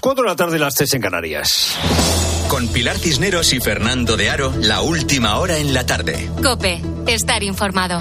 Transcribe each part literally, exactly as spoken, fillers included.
cuatro de la tarde, las tres en Canarias. Con Pilar Cisneros y Fernando de Aro, la última hora en la tarde. COPE, estar informado.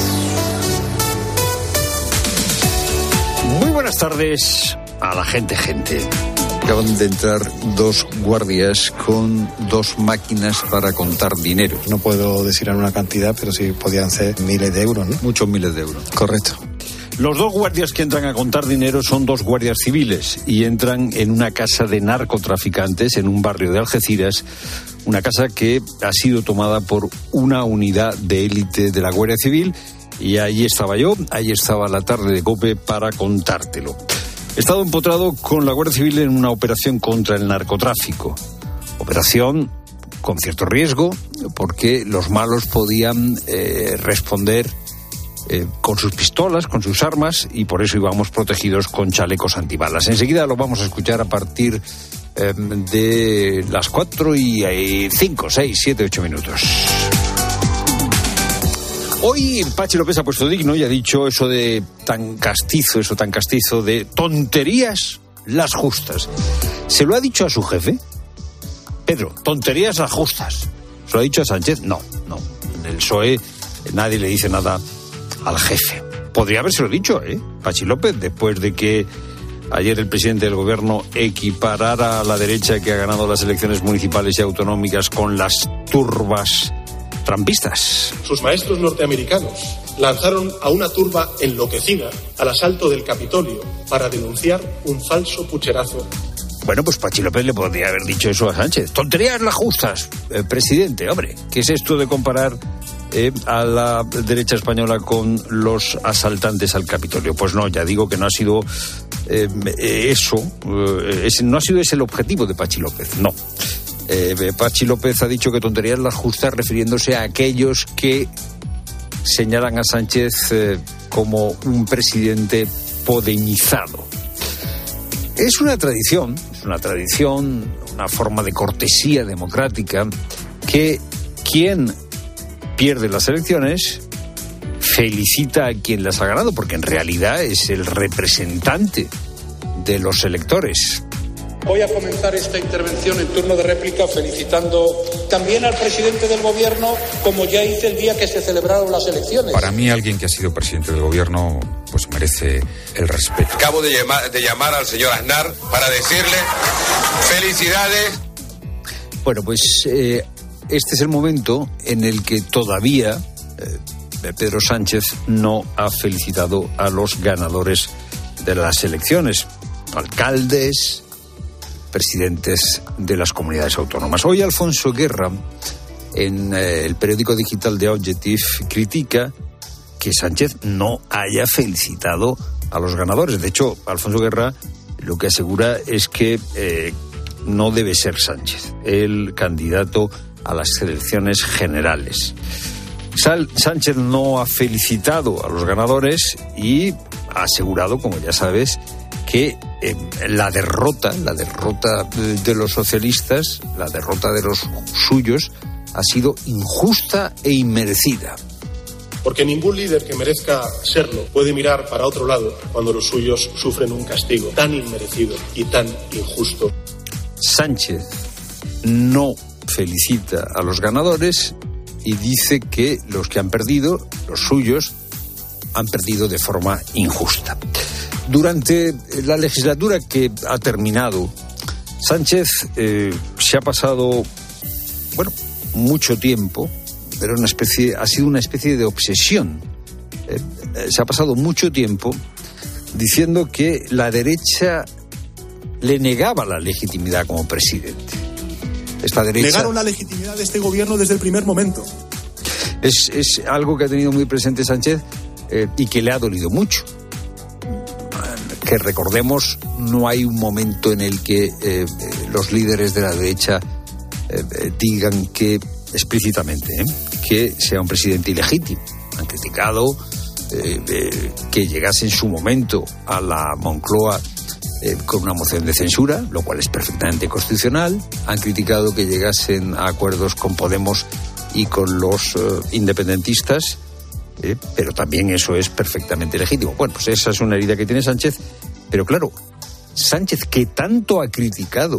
Muy buenas tardes a la gente, gente. Acaban de entrar dos guardias con dos máquinas para contar dinero. No puedo decir en una cantidad, pero sí podían ser miles de euros, ¿no? Muchos miles de euros. Correcto. Los dos guardias que entran a contar dinero son dos guardias civiles y entran en una casa de narcotraficantes en un barrio de Algeciras, una casa que ha sido tomada por una unidad de élite de la Guardia Civil, y ahí estaba yo, ahí estaba la tarde de COPE para contártelo. He estado empotrado con la Guardia Civil en una operación contra el narcotráfico. Operación con cierto riesgo, porque los malos podían eh, responder eh, con sus pistolas, con sus armas, y por eso íbamos protegidos con chalecos antibalas. Enseguida lo vamos a escuchar a partir eh, de las cuatro y cinco, seis, siete, ocho minutos. Hoy Pachi López ha puesto digno y ha dicho eso de tan castizo, eso tan castizo de tonterías las justas. ¿Se lo ha dicho a su jefe? Pedro, tonterías las justas. ¿Se lo ha dicho a Sánchez? No, no. En el P S O E nadie le dice nada al jefe. Podría habérselo dicho, ¿eh? Pachi López, después de que ayer el presidente del gobierno equiparara a la derecha que ha ganado las elecciones municipales y autonómicas con las turbas trampistas. Sus maestros norteamericanos lanzaron a una turba enloquecida al asalto del Capitolio para denunciar un falso pucherazo. Bueno, pues Pachi López le podría haber dicho eso a Sánchez. Tonterías las justas, eh, presidente. Hombre, ¿qué es esto de comparar eh, a la derecha española con los asaltantes al Capitolio? Pues no, ya digo que no ha sido eh, eso, eh, ese, no ha sido ese el objetivo de Pachi López, no. Eh, Pachi López ha dicho que tonterías las justas refiriéndose a aquellos que señalan a Sánchez eh, como un presidente podemizado. Es una tradición, es una tradición, una forma de cortesía democrática que quien pierde las elecciones felicita a quien las ha ganado, porque en realidad es el representante de los electores. Voy a comenzar esta intervención en turno de réplica felicitando también al presidente del gobierno, como ya hice el día que se celebraron las elecciones. Para mí, alguien que ha sido presidente del gobierno pues merece el respeto. Acabo de llamar, de llamar al señor Aznar para decirle felicidades. Bueno, pues eh, este es el momento en el que todavía eh, Pedro Sánchez no ha felicitado a los ganadores de las elecciones, alcaldes, presidentes de las comunidades autónomas. Hoy Alfonso Guerra, en eh, el periódico digital de Objective, critica que Sánchez no haya felicitado a los ganadores. De hecho, Alfonso Guerra lo que asegura es que eh, no debe ser Sánchez el candidato a las elecciones generales. Sal- Sánchez no ha felicitado a los ganadores y ha asegurado, como ya sabes, que eh, la derrota, la derrota de los socialistas, la derrota de los suyos, ha sido injusta e inmerecida. Porque ningún líder que merezca serlo puede mirar para otro lado cuando los suyos sufren un castigo tan inmerecido y tan injusto. Sánchez no felicita a los ganadores y dice que los que han perdido, los suyos, han perdido de forma injusta. Durante la legislatura que ha terminado, Sánchez eh, se ha pasado, bueno, mucho tiempo, pero una especie, ha sido una especie de obsesión. Eh, se ha pasado mucho tiempo diciendo que la derecha le negaba la legitimidad como presidente. Esta derecha negaron la legitimidad de este gobierno desde el primer momento. Es, es algo que ha tenido muy presente Sánchez eh, y que le ha dolido mucho. Que recordemos, no hay un momento en el que eh, los líderes de la derecha eh, digan que explícitamente eh, que sea un presidente ilegítimo. Han criticado eh, eh, que llegase en su momento a la Moncloa eh, con una moción de censura, lo cual es perfectamente constitucional. Han criticado que llegasen a acuerdos con Podemos y con los eh, independentistas. Eh, pero también eso es perfectamente legítimo. Bueno, pues esa es una herida que tiene Sánchez, pero claro, Sánchez, que tanto ha criticado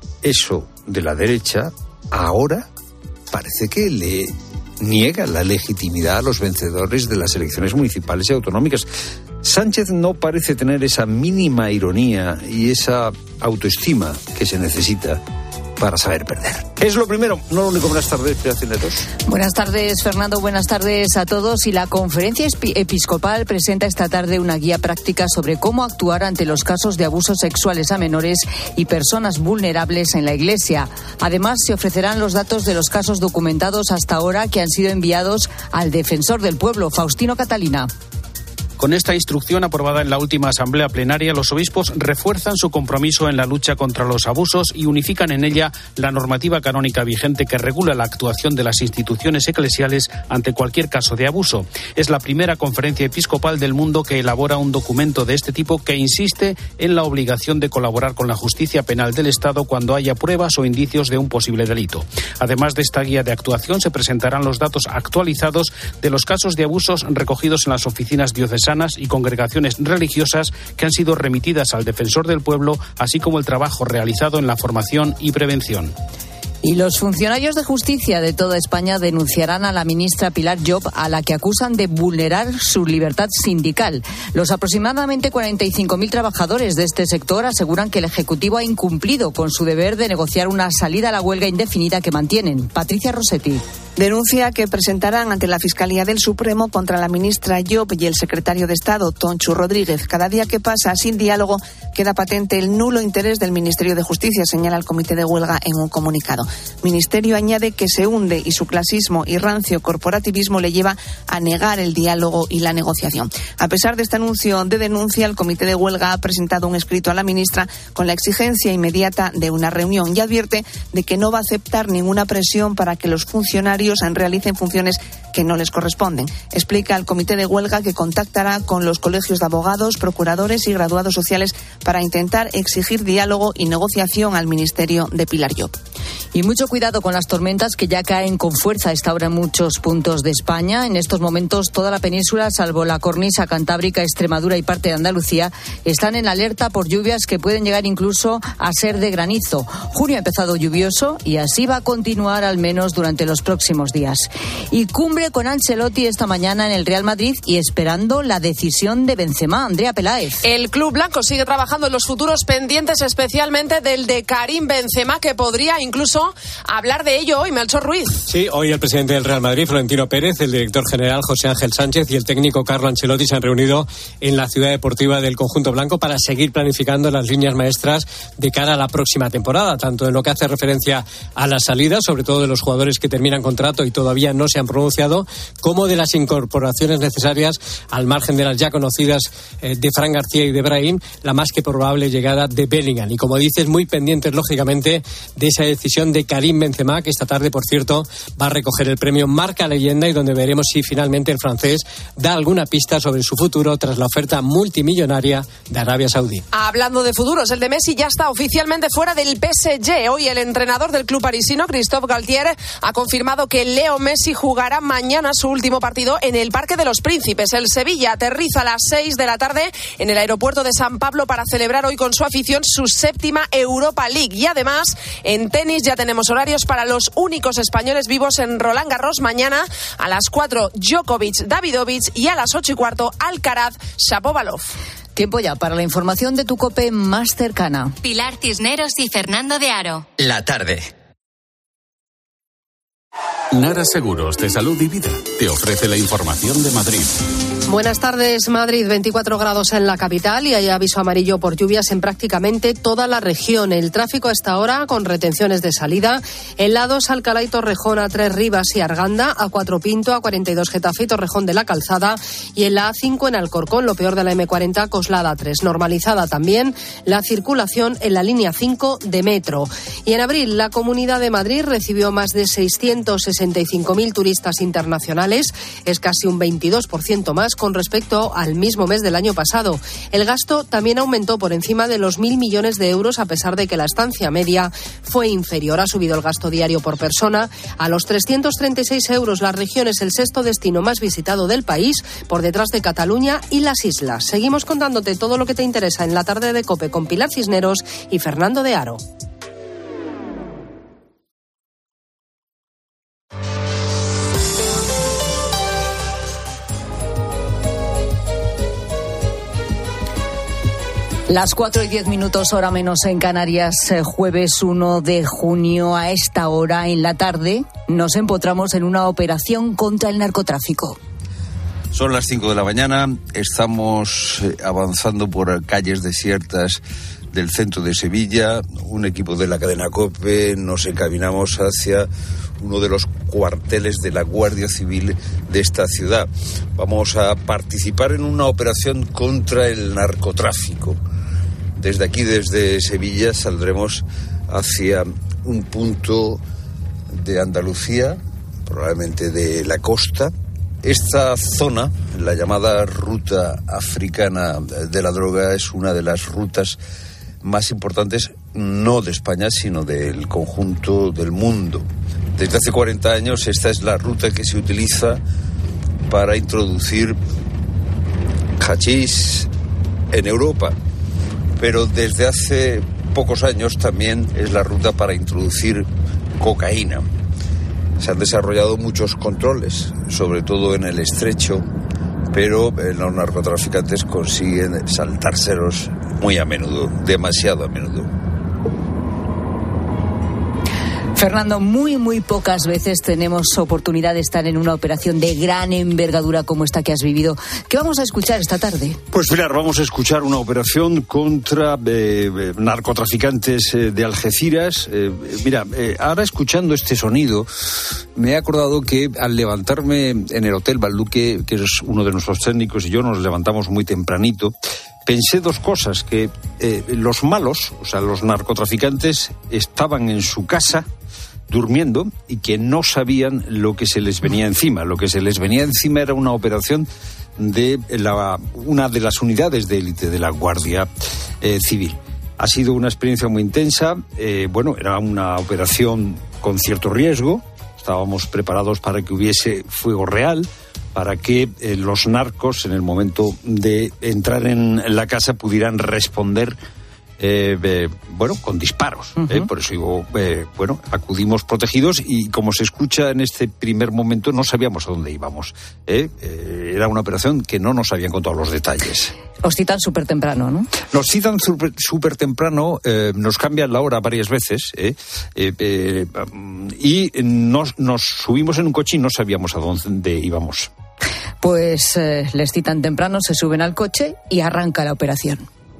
eso de la derecha, ahora parece que le niega la legitimidad a los vencedores de las elecciones municipales y autonómicas. Sánchez no parece tener esa mínima ironía y esa autoestima que se necesita para saber perder. Es lo primero, no lo único. Buenas tardes, Creación de Tos. Buenas tardes, Fernando. Buenas tardes a todos. Y la Conferencia Episcopal presenta esta tarde una guía práctica sobre cómo actuar ante los casos de abusos sexuales a menores y personas vulnerables en la Iglesia. Además, se ofrecerán los datos de los casos documentados hasta ahora que han sido enviados al Defensor del Pueblo, Faustino Catalina. Con esta instrucción aprobada en la última asamblea plenaria, los obispos refuerzan su compromiso en la lucha contra los abusos y unifican en ella la normativa canónica vigente que regula la actuación de las instituciones eclesiales ante cualquier caso de abuso. Es la primera conferencia episcopal del mundo que elabora un documento de este tipo que insiste en la obligación de colaborar con la justicia penal del Estado cuando haya pruebas o indicios de un posible delito. Además de esta guía de actuación, se presentarán los datos actualizados de los casos de abusos recogidos en las oficinas diocesanas y congregaciones religiosas que han sido remitidas al Defensor del Pueblo, así como el trabajo realizado en la formación y prevención. Y los funcionarios de justicia de toda España denunciarán a la ministra Pilar Llop, a la que acusan de vulnerar su libertad sindical. Los aproximadamente cuarenta y cinco mil trabajadores de este sector aseguran que el Ejecutivo ha incumplido con su deber de negociar una salida a la huelga indefinida que mantienen. Patricia Rossetti. Denuncia que presentarán ante la Fiscalía del Supremo contra la ministra Llop y el secretario de Estado, Tonchu Rodríguez. Cada día que pasa sin diálogo queda patente el nulo interés del Ministerio de Justicia, señala el Comité de Huelga en un comunicado. Ministerio añade que se hunde y su clasismo y rancio corporativismo le lleva a negar el diálogo y la negociación. A pesar de este anuncio de denuncia, el Comité de Huelga ha presentado un escrito a la ministra con la exigencia inmediata de una reunión y advierte de que no va a aceptar ninguna presión para que los funcionarios realicen funciones que no les corresponden. Explica el Comité de Huelga que contactará con los colegios de abogados, procuradores y graduados sociales para intentar exigir diálogo y negociación al Ministerio de Pilar Llop. Y mucho cuidado con las tormentas que ya caen con fuerza a esta hora en muchos puntos de España. En estos momentos toda la península, salvo la cornisa cantábrica, Extremadura y parte de Andalucía, están en alerta por lluvias que pueden llegar incluso a ser de granizo. Junio ha empezado lluvioso y así va a continuar al menos durante los próximos días. Y cumbre con Ancelotti esta mañana en el Real Madrid y esperando la decisión de Benzema. Andrea Peláez. El club blanco sigue trabajando en los futuros pendientes, especialmente del de Karim Benzema, que podría incluso hablar de ello hoy, Melchor Ruiz. Sí, hoy el presidente del Real Madrid, Florentino Pérez, el director general José Ángel Sánchez y el técnico Carlo Ancelotti se han reunido en la ciudad deportiva del conjunto blanco para seguir planificando las líneas maestras de cara a la próxima temporada, tanto en lo que hace referencia a las salidas, sobre todo de los jugadores que terminan contrato y todavía no se han pronunciado, como de las incorporaciones necesarias al margen de las ya conocidas eh, de Fran García y de Brahim, la más que probable llegada de Bellingham. Y como dices, muy pendientes lógicamente de esa decisión de Karim Benzema, que esta tarde, por cierto, va a recoger el premio Marca Leyenda y donde veremos si finalmente el francés da alguna pista sobre su futuro tras la oferta multimillonaria de Arabia Saudí. Hablando de futuros, el de Messi ya está oficialmente fuera del P S G. Hoy el entrenador del club parisino, Christophe Galtier, ha confirmado que Leo Messi jugará mañana su último partido en el Parque de los Príncipes. El Sevilla aterriza a las seis de la tarde en el aeropuerto de San Pablo para celebrar hoy con su afición su séptima Europa League. Y además, en tenis ya tenemos horarios para los únicos españoles vivos en Roland Garros. Mañana a las cuatro, Djokovic, Davidovich, y a las ocho y cuarto, Alcaraz, Shapovalov. Tiempo ya para la información de tu COPE más cercana. Pilar Cisneros y Fernando de Aro. La tarde. Nara Seguros de Salud y Vida te ofrece la información de Madrid. Buenas tardes, Madrid. veinticuatro grados en la capital y hay aviso amarillo por lluvias en prácticamente toda la región. El tráfico a esta hora con retenciones de salida en la dos Alcalá y Torrejón, a tres Rivas y Arganda, a cuatro Pinto, a cuarenta y dos Getafe y Torrejón de la Calzada y en la A cinco en Alcorcón, lo peor de la eme cuarenta, Coslada tres. Normalizada también la circulación en la línea cinco de metro. Y en abril la Comunidad de Madrid recibió más de seiscientos sesenta y cinco mil turistas internacionales, es casi un veintidós por ciento más con respecto al mismo mes del año pasado. El gasto también aumentó por encima de los mil millones de euros, a pesar de que la estancia media fue inferior. Ha subido el gasto diario por persona a los trescientos treinta y seis euros. La región es el sexto destino más visitado del país, por detrás de Cataluña y las islas. Seguimos contándote todo lo que te interesa en la tarde de COPE con Pilar Cisneros y Fernando de Aro. Las cuatro y diez minutos, hora menos en Canarias, jueves uno de junio. A esta hora, en la tarde, nos empotramos en una operación contra el narcotráfico. Son las cinco de la mañana, estamos avanzando por calles desiertas del centro de Sevilla. Un equipo de la cadena COPE nos encaminamos hacia uno de los cuarteles de la Guardia Civil de esta ciudad. Vamos a participar en una operación contra el narcotráfico. Desde aquí, desde Sevilla, saldremos hacia un punto de Andalucía, probablemente de la costa. Esta zona, la llamada ruta africana de la droga, es una de las rutas más importantes, no de España, sino del conjunto del mundo. Desde hace cuarenta años esta es la ruta que se utiliza para introducir hachís en Europa, pero desde hace pocos años también es la ruta para introducir cocaína. Se han desarrollado muchos controles, sobre todo en el estrecho, pero los narcotraficantes consiguen saltárselos muy a menudo, demasiado a menudo. Fernando, muy, muy pocas veces tenemos oportunidad de estar en una operación de gran envergadura como esta que has vivido. ¿Qué vamos a escuchar esta tarde? Pues Pilar, vamos a escuchar una operación contra eh, narcotraficantes eh, de Algeciras. Eh, mira, eh, ahora escuchando este sonido, me he acordado que al levantarme en el Hotel Balduque, que es uno de nuestros técnicos y yo nos levantamos muy tempranito, pensé dos cosas, que eh, los malos, o sea, los narcotraficantes, estaban en su casa durmiendo y que no sabían lo que se les venía encima. Lo que se les venía encima era una operación de la, una de las unidades de élite de la Guardia eh, Civil. Ha sido una experiencia muy intensa. Eh, bueno, era una operación con cierto riesgo. Estábamos preparados para que hubiese fuego real, para que eh, los narcos, en el momento de entrar en la casa, pudieran responder Eh, eh, bueno, con disparos. Uh-huh. eh, por eso digo, eh, bueno, acudimos protegidos y como se escucha en este primer momento, no sabíamos a dónde íbamos. Eh, eh, era una operación que no nos habían contado los detalles. Os citan súper temprano, ¿no? Nos citan súper temprano, eh, nos cambian la hora varias veces eh, eh, eh, y nos, nos subimos en un coche y no sabíamos a dónde íbamos. Pues eh, les citan temprano, se suben al coche y arranca la operación.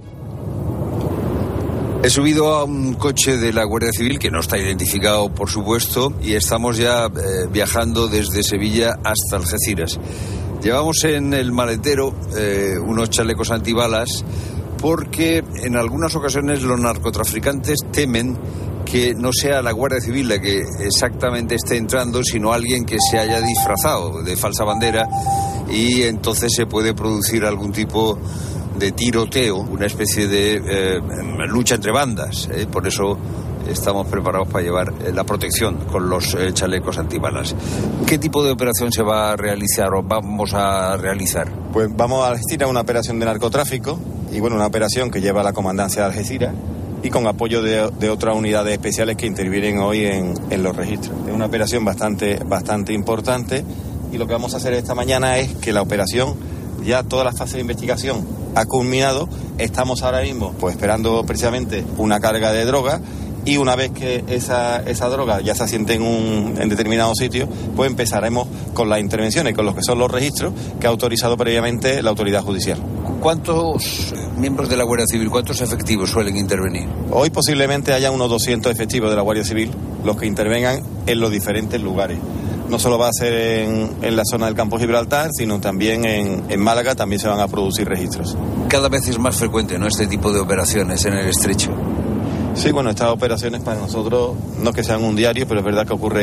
He subido a un coche de la Guardia Civil que no está identificado, por supuesto, y estamos ya eh, viajando desde Sevilla hasta Algeciras. Llevamos en el maletero eh, unos chalecos antibalas porque en algunas ocasiones los narcotraficantes temen que no sea la Guardia Civil la que exactamente esté entrando, sino alguien que se haya disfrazado de falsa bandera y entonces se puede producir algún tipo de tiroteo, una especie de eh, lucha entre bandas. Eh, por eso estamos preparados para llevar eh, la protección con los eh, chalecos antibalas. ¿Qué tipo de operación se va a realizar o vamos a realizar? Pues vamos a Algeciras, una operación de narcotráfico y bueno, una operación que lleva la comandancia de Algeciras y con apoyo de, de otras unidades especiales que intervienen hoy en, en los registros. Es una operación bastante, bastante importante y lo que vamos a hacer esta mañana es que la operación, ya toda la fase de investigación ha culminado, estamos ahora mismo pues esperando precisamente una carga de droga y una vez que esa, esa droga ya se asiente en un en determinado sitio, pues empezaremos con las intervenciones, con los que son los registros que ha autorizado previamente la autoridad judicial. ¿Cuántos miembros de la Guardia Civil, cuántos efectivos suelen intervenir? Hoy posiblemente haya unos doscientos efectivos de la Guardia Civil los que intervengan en los diferentes lugares. No solo va a ser en, en la zona del campo Gibraltar, sino también en, en Málaga también se van a producir registros. Cada vez es más frecuente, ¿no?, este tipo de operaciones en el estrecho. Sí, bueno, estas operaciones para nosotros no es que sean un diario, pero es verdad que ocurren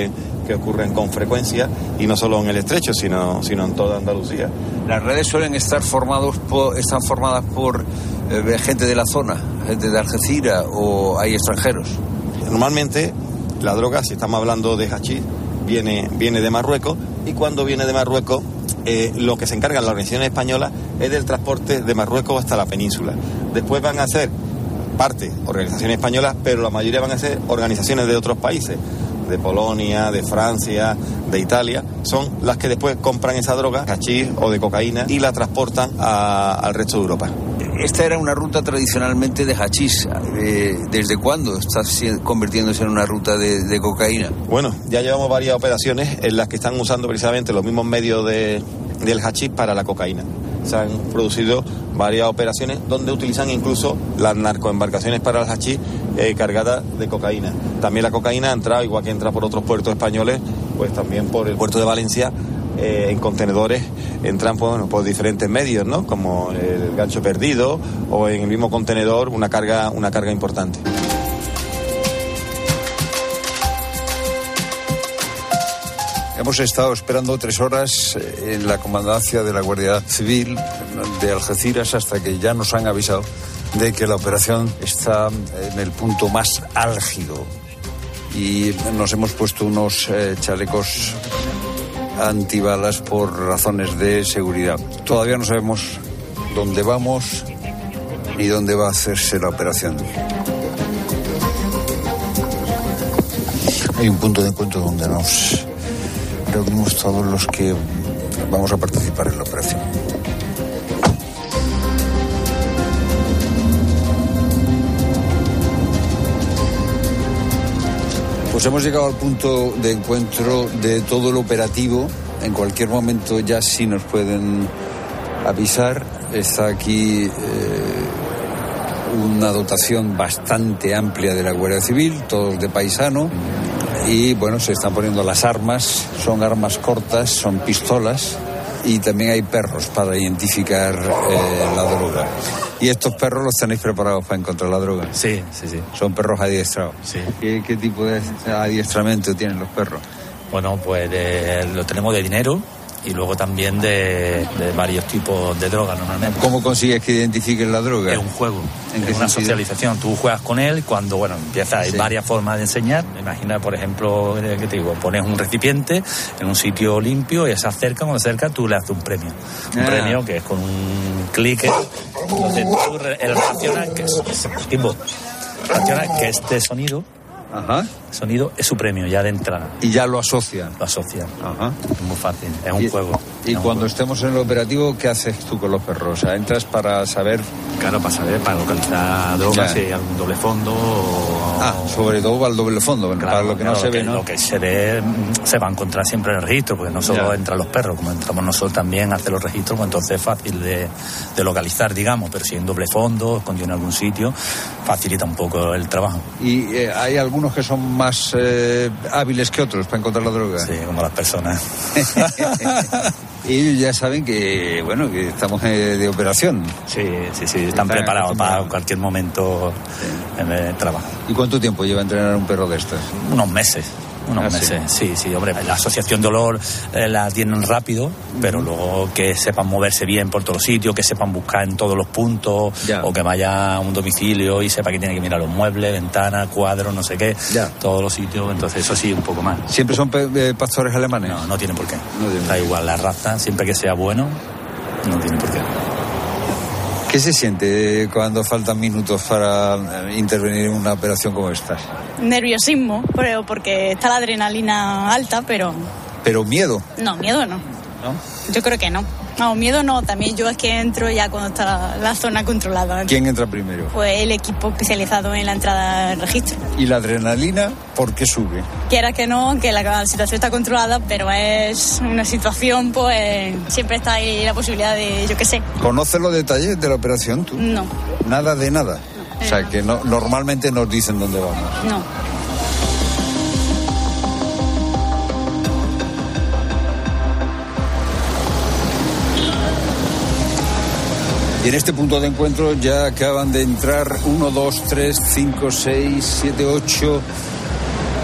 que ocurren con frecuencia, y no solo en el Estrecho, sino, sino en toda Andalucía. Las redes suelen estar formados por, están formadas por eh, gente de la zona, gente de Algeciras, o hay extranjeros. Normalmente la droga, si estamos hablando de hachís, viene, viene de Marruecos, y cuando viene de Marruecos, eh, lo que se encarga la organización española es del transporte de Marruecos hasta la península. Después van a ser parte organizaciones españolas, pero la mayoría van a ser organizaciones de otros países, de Polonia, de Francia, de Italia, son las que después compran esa droga, hachís o de cocaína, y la transportan a, al resto de Europa. Esta era una ruta tradicionalmente de hachís. Eh, ¿Desde cuándo está convirtiéndose en una ruta de, de cocaína? Bueno, ya llevamos varias operaciones en las que están usando precisamente los mismos medios de, del hachís para la cocaína. Se han producido varias operaciones donde utilizan incluso las narcoembarcaciones para el hachís eh, cargadas de cocaína. También la cocaína ha entrado, igual que entra por otros puertos españoles, pues también por el puerto de Valencia, eh, en contenedores entran por, bueno, por diferentes medios, ¿no? Como el gancho perdido, o en el mismo contenedor una carga, una carga importante. Hemos estado esperando tres horas en la comandancia de la Guardia Civil de Algeciras hasta que ya nos han avisado de que la operación está en el punto más álgido, y nos hemos puesto unos eh, chalecos antibalas por razones de seguridad. Todavía no sabemos dónde vamos ni dónde va a hacerse la operación. Hay un punto de encuentro donde nos reunimos todos los que vamos a participar en la operación. Pues hemos llegado al punto de encuentro de todo el operativo. En cualquier momento ya sí nos pueden avisar. Está aquí eh, una dotación bastante amplia de la Guardia Civil, todos de paisano. Y bueno, se están poniendo las armas, son armas cortas, son pistolas, y también hay perros para identificar eh, la droga. ¿Y estos perros los tenéis preparados para encontrar la droga? Sí, sí, sí. ¿Son perros adiestrados? Sí. ¿Qué, qué tipo de adiestramiento tienen los perros? Bueno, pues de, lo tenemos de dinero y luego también de, de varios tipos de drogas normalmente. ¿Cómo consigues que identifiquen la droga? Es un juego, ¿En es qué una sentido? socialización. Tú juegas con él y cuando, bueno, empieza, hay Sí. varias formas de enseñar. Imagina, por ejemplo, ¿qué te digo? Pones un recipiente en un sitio limpio y se acerca, cuando se acerca tú le haces un premio. Un Ah. premio que es con un clic. Entonces tú re- él relaciona que es, es tipo, relaciona que este sonido, Ajá. sonido es su premio ya de entrada. Y ya lo asocian. Lo asocian. Ajá. Es muy fácil, es un Y- juego. Y es un cuando juego. estemos en el operativo, ¿qué haces tú con los perros? O sea, entras para saber... Claro, para saber, para localizar drogas, Ya. si hay algún doble fondo o... Ah, sobre todo para el doble fondo, Claro, para lo que claro, no se lo ve, que, ¿no? Lo que se ve mm, se va a encontrar siempre en el registro, porque no solo Ya. entran los perros, como entramos nosotros también a hacer los registros, pues entonces es fácil de, de localizar, digamos, pero si en doble fondo, escondido en algún sitio, facilita un poco el trabajo. Y eh, hay algunos que son más eh, hábiles que otros para encontrar la droga. Sí, como las personas. Y ellos ya saben que, bueno, que estamos eh, de operación. Sí, sí, sí, están, Están preparados para acostumbrados. cualquier momento en el trabajo. ¿Y cuánto tiempo lleva entrenar un perro de estos? Unos meses. Unos Ah, sí. meses, sí. sí, hombre. La asociación de olor eh, la tienen rápido, pero luego que sepan moverse bien por todos los sitios, que sepan buscar en todos los puntos, Ya. o que vaya a un domicilio y sepa que tiene que mirar los muebles, ventanas, cuadros, no sé qué, Ya. todos los sitios, entonces eso sí, un poco más. ¿Siempre son pe- eh, pastores alemanes? No, no tiene por qué. No tiene. Da igual la raza, siempre que sea bueno, no tiene por qué. ¿Qué se siente cuando faltan minutos para eh, intervenir en una operación como esta? Nerviosismo, pero porque está la adrenalina alta, pero Pero miedo, no, miedo no. ¿no? Yo creo que no. No, miedo no. También yo es que entro ya cuando está la zona controlada. ¿Quién entra primero? Pues el equipo especializado en la entrada del registro. ¿Y la adrenalina por qué sube? Quiera que no, que la situación está controlada, pero es una situación, pues siempre está ahí la posibilidad de, yo qué sé, ¿Conoces los detalles de la operación tú? no, Nada de nada. O sea, que no, normalmente nos dicen dónde vamos. no. Y en este punto de encuentro ya acaban de entrar uno, dos, tres, cinco, seis, siete, ocho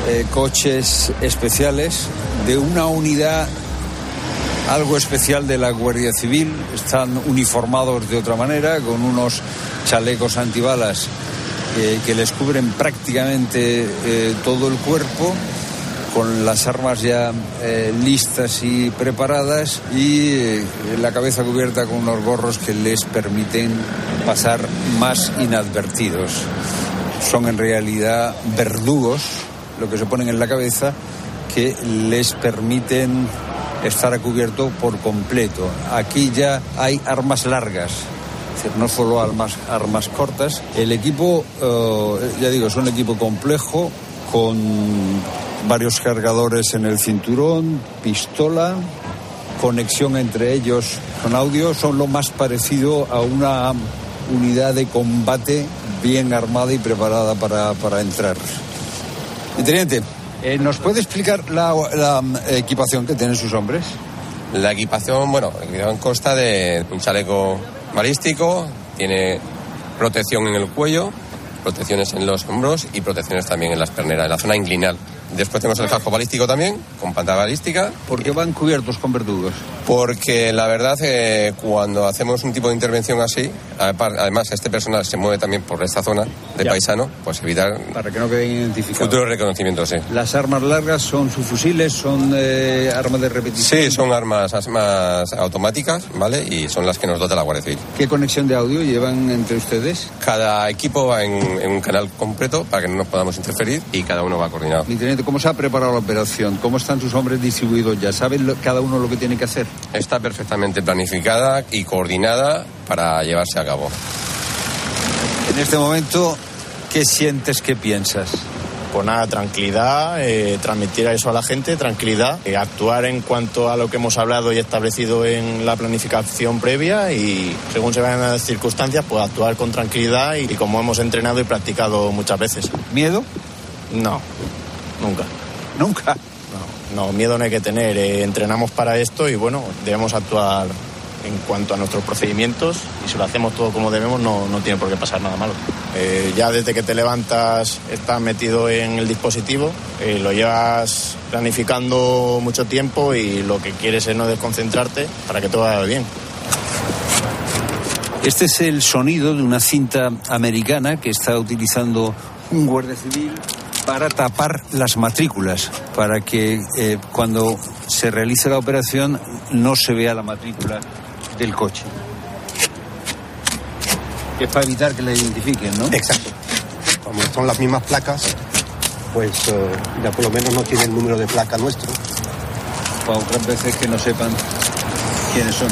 eh, coches especiales de una unidad algo especial de la Guardia Civil. Están uniformados de otra manera, con unos chalecos antibalas eh, que les cubren prácticamente eh, todo el cuerpo, con las armas ya eh, listas y preparadas, y eh, la cabeza cubierta con unos gorros que les permiten pasar más inadvertidos. Son en realidad verdugos, lo que se ponen en la cabeza, que les permiten estar a cubierto por completo. Aquí ya hay armas largas, es decir, no solo armas, armas cortas. El equipo, eh, ya digo, es un equipo complejo, con varios cargadores en el cinturón, pistola, conexión entre ellos con audio. Son lo más parecido a una unidad de combate bien armada y preparada para, para entrar. Teniente, eh, ¿nos puede explicar la, la equipación que tienen sus hombres? La equipación, bueno, consta de un chaleco balístico, tiene protección en el cuello, protecciones en los hombros y protecciones también en las perneras, en la zona inguinal. Después tenemos el casco balístico también, con pantalla balística. ¿Por qué van cubiertos con verdugos? Porque la verdad, eh, cuando hacemos un tipo de intervención así, además este personal se mueve también por esta zona de ya. paisano, pues evitar... Para que no queden identificados. Futuros reconocimientos, sí. ¿Las armas largas son subfusiles, son eh, armas de repetición? Sí, son armas, armas automáticas, ¿vale? Y son las que nos dota la Guardia Civil. ¿Qué conexión de audio llevan entre ustedes? Cada equipo va en, en un canal completo para que no nos podamos interferir y cada uno va coordinado. Mi teniente, ¿cómo se ha preparado la operación? ¿Cómo están sus hombres distribuidos ya? ¿Saben lo, cada uno lo que tiene que hacer? Está perfectamente planificada y coordinada para llevarse a cabo. En este momento, ¿qué sientes, qué piensas? Pues nada, tranquilidad, eh, transmitir a eso a la gente, tranquilidad, eh, actuar en cuanto a lo que hemos hablado y establecido en la planificación previa, y según se vayan las circunstancias, pues actuar con tranquilidad y, y como hemos entrenado y practicado muchas veces. ¿Miedo? No, nunca. ¿Nunca? No, no, miedo no hay que tener, eh, entrenamos para esto y bueno, debemos actuar en cuanto a nuestros procedimientos, y si lo hacemos todo como debemos no, no tiene por qué pasar nada malo. Eh, ya desde que te levantas estás metido en el dispositivo, eh, lo llevas planificando mucho tiempo y lo que quieres es no desconcentrarte para que todo vaya bien. Este es el sonido de una cinta americana que está utilizando un guardia civil para tapar las matrículas, para que eh, cuando se realice la operación no se vea la matrícula del coche. Es para evitar que la identifiquen, ¿no? Exacto. Como son las mismas placas, pues uh, ya por lo menos no tiene el número de placa nuestro. Para otras veces que no sepan quiénes son.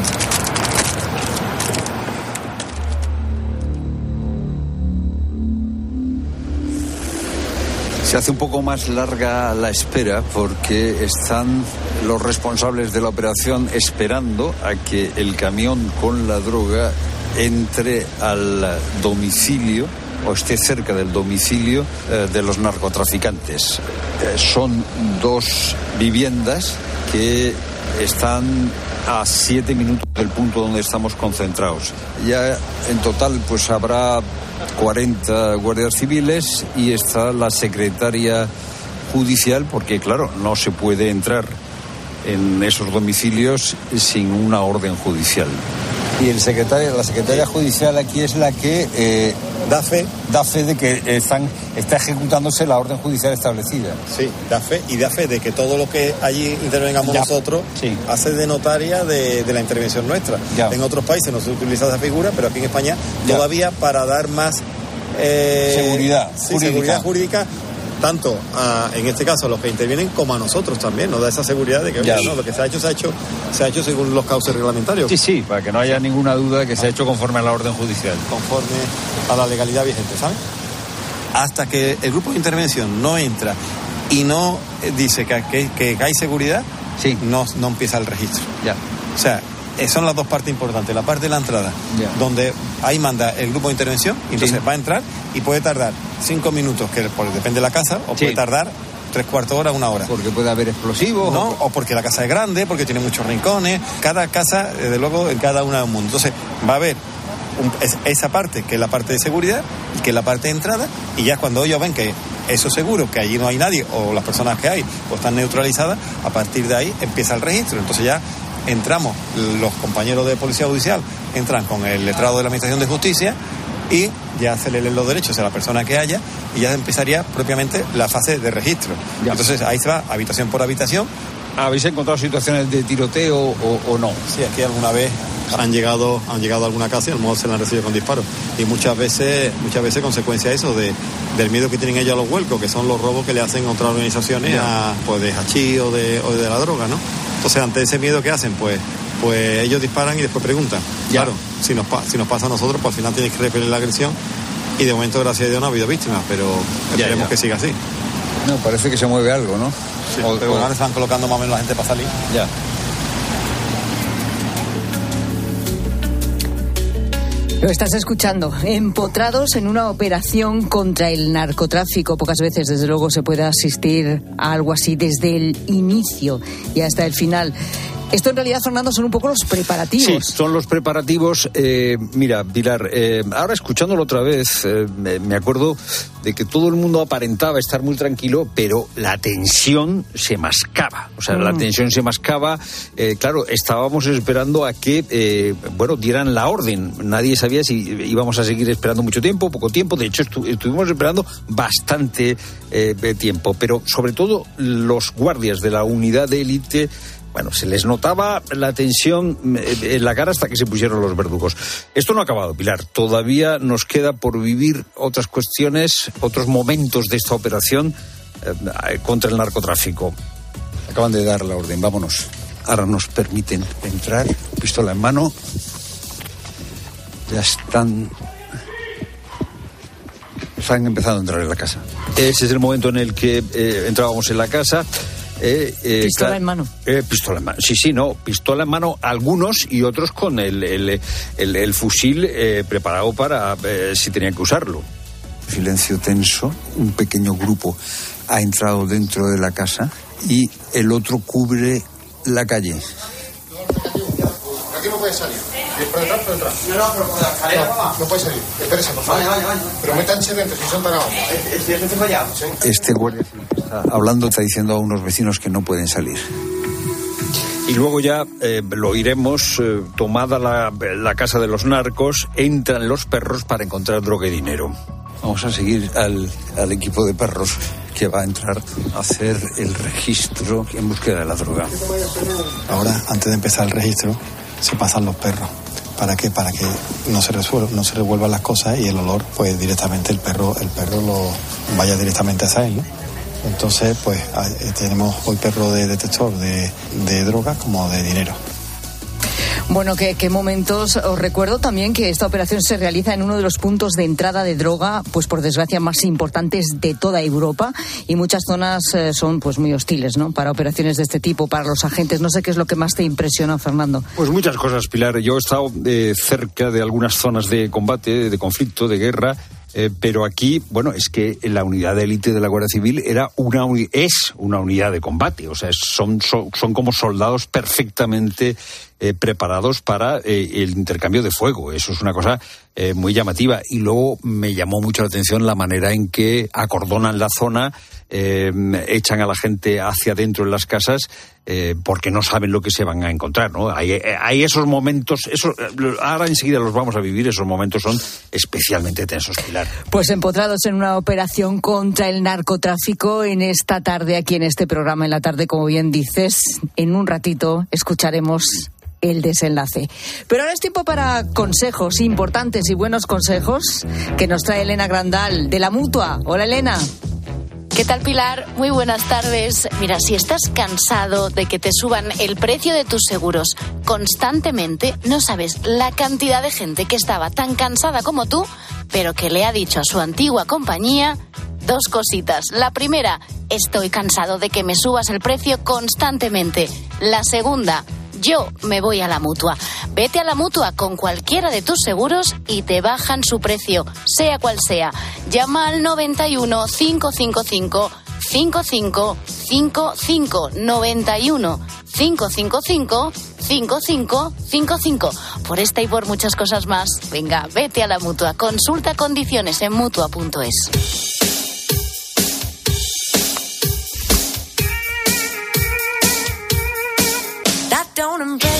Se hace un poco más larga la espera porque están los responsables de la operación esperando a que el camión con la droga entre al domicilio o esté cerca del domicilio eh, de los narcotraficantes. Eh, son dos viviendas que están a siete minutos del punto donde estamos concentrados. Ya en total pues habrá cuarenta guardias civiles y está la secretaria judicial, porque claro, no se puede entrar en esos domicilios sin una orden judicial. Y el secretario, la secretaria judicial aquí es la que eh, da fe, da fe de que están, está ejecutándose la orden judicial establecida. Sí, da fe y da fe de que todo lo que allí intervengamos ya. nosotros sí. hace de notaria de, de la intervención nuestra. Ya. En otros países no se utiliza esa figura, pero aquí en España ya. todavía para dar más eh, seguridad, sí, jurídica. seguridad jurídica. Tanto a, en este caso, a los que intervienen como a nosotros también, nos da esa seguridad de que oye, no, lo que se ha hecho, se ha hecho, se ha hecho según los cauces reglamentarios. Sí, sí, para que no haya ninguna duda de que se ha hecho conforme a la orden judicial. Conforme a la legalidad vigente, ¿sabes? Hasta que el grupo de intervención no entra y no dice que, que, que hay seguridad, sí. no, no empieza el registro. Ya. O sea, son las dos partes importantes. La parte de la entrada, yeah. donde ahí manda el grupo de intervención, y entonces sí. va a entrar y puede tardar cinco minutos, que pues, depende de la casa, o sí. puede tardar tres cuartos de hora, una hora. Porque puede haber explosivos. No, o... o porque la casa es grande, porque tiene muchos rincones. Cada casa, desde luego, en cada una del mundo. Entonces, va a haber un, es, esa parte, que es la parte de seguridad, y que es la parte de entrada, y ya cuando ellos ven que esos seguros, que allí no hay nadie, o las personas que hay, o están neutralizadas, a partir de ahí empieza el registro. Entonces ya entramos, los compañeros de Policía Judicial entran con el letrado de la Administración de Justicia y ya se le leen los derechos a la persona que haya y ya empezaría propiamente la fase de registro. Ya. Entonces ahí se va habitación por habitación. ¿Habéis encontrado situaciones de tiroteo o, o no? Sí, aquí alguna vez han llegado han llegado a alguna casa y a lo mejor se la han recibido con disparos. Y muchas veces muchas veces consecuencia de eso, de, del miedo que tienen ellos a los vuelcos, que son los robos que le hacen a otras organizaciones, a, pues de hachís o de, o de la droga, ¿no? Entonces, ante ese miedo que hacen, pues pues ellos disparan y después preguntan. Ya. Claro, si nos, si nos pasa a nosotros, pues al final tienes que repeler la agresión y de momento, gracias a Dios, no ha habido víctimas, pero esperemos ya, ya. que siga así. No, parece que se mueve algo, ¿no? Sí, o, pero o... ahora están colocando más o menos la gente para salir. Ya. Lo estás escuchando, empotrados en una operación contra el narcotráfico. Pocas veces, desde luego, se puede asistir a algo así desde el inicio y hasta el final. Esto en realidad, Fernando, son un poco los preparativos. Sí, son los preparativos. Eh, mira, Pilar, eh, ahora escuchándolo otra vez, eh, me, me acuerdo de que todo el mundo aparentaba estar muy tranquilo, pero la tensión se mascaba. O sea, mm. la tensión se mascaba. Eh, claro, estábamos esperando a que, eh, bueno, dieran la orden. Nadie sabía si íbamos a seguir esperando mucho tiempo, poco tiempo. De hecho, estu- estuvimos esperando bastante eh, tiempo. Pero, sobre todo, los guardias de la unidad de élite, bueno, se les notaba la tensión en la cara hasta que se pusieron los verdugos. Esto no ha acabado, Pilar. Todavía nos queda por vivir otras cuestiones, otros momentos de esta operación eh, contra el narcotráfico. Acaban de dar la orden, vámonos. Ahora nos permiten entrar, pistola en mano. Ya están... Están empezando a entrar en la casa. Ese es el momento en el que eh, entrábamos en la casa. Eh, eh, pistola claro, en mano. Eh, pistola en mano. Sí, sí, no. Pistola en mano algunos y otros con el, el, el, el fusil eh, preparado para eh, si tenían que usarlo. Silencio tenso. Un pequeño grupo ha entrado dentro de la casa y el otro cubre la calle. Aquí no puede salir. Por detrás, por detrás. No, no, pero por la escalera no, no puede salir. Espérese, por favor. Vale, vale, vale. Pero métanse dentro, si son tan abajo. ¿Este fallado? Este guardia está hablando, está diciendo a unos vecinos que no pueden salir. Y luego ya eh, lo iremos, eh, tomada la, la casa de los narcos, entran los perros para encontrar droga y dinero. Vamos a seguir al, al equipo de perros que va a entrar a hacer el registro en búsqueda de la droga. Ahora, antes de empezar el registro, se pasan los perros. ¿Para qué? Para que no se resuelvan, no se revuelvan las cosas y el olor, pues directamente el perro, el perro lo vaya directamente hacia él, ¿no? Entonces, pues tenemos hoy perro de detector de, de drogas como de dinero. Bueno, ¿qué, qué momentos? Os recuerdo también que esta operación se realiza en uno de los puntos de entrada de droga, pues por desgracia, más importantes de toda Europa, y muchas zonas eh, son pues muy hostiles, ¿no? Para operaciones de este tipo, para los agentes. No sé qué es lo que más te impresiona, Fernando. Pues muchas cosas, Pilar. Yo he estado eh, cerca de algunas zonas de combate, de conflicto, de guerra. Eh, pero aquí, bueno, es que la unidad de élite de la Guardia Civil era una uni- es una unidad de combate, o sea, son, son, son como soldados perfectamente eh, preparados para eh, el intercambio de fuego. Eso es una cosa eh, muy llamativa. Y luego me llamó mucho la atención la manera en que acordonan la zona, eh, echan a la gente hacia adentro en las casas, eh, porque no saben lo que se van a encontrar, ¿no? Hay, hay esos momentos, esos, ahora enseguida los vamos a vivir, esos momentos son especialmente tensos, Pilar. Pues empotrados en una operación contra el narcotráfico en esta tarde, aquí en este programa, en la tarde, como bien dices, en un ratito escucharemos el desenlace. Pero ahora es tiempo para consejos importantes y buenos consejos que nos trae Elena Grandal de La Mutua. Hola, Elena. ¿Qué tal, Pilar? Muy buenas tardes. Mira, si estás cansado de que te suban el precio de tus seguros constantemente, no sabes la cantidad de gente que estaba tan cansada como tú, pero que le ha dicho a su antigua compañía dos cositas. La primera, estoy cansado de que me subas el precio constantemente. La segunda, yo me voy a La Mutua. Vete a La Mutua con cualquiera de tus seguros y te bajan su precio, sea cual sea. Llama al noventa y uno, cinco cinco cinco, cinco cinco cinco cinco, noventa y uno, cinco cinco cinco, cinco cinco cinco cinco. Por esta y por muchas cosas más, venga, vete a La Mutua. Consulta condiciones en mutua punto es.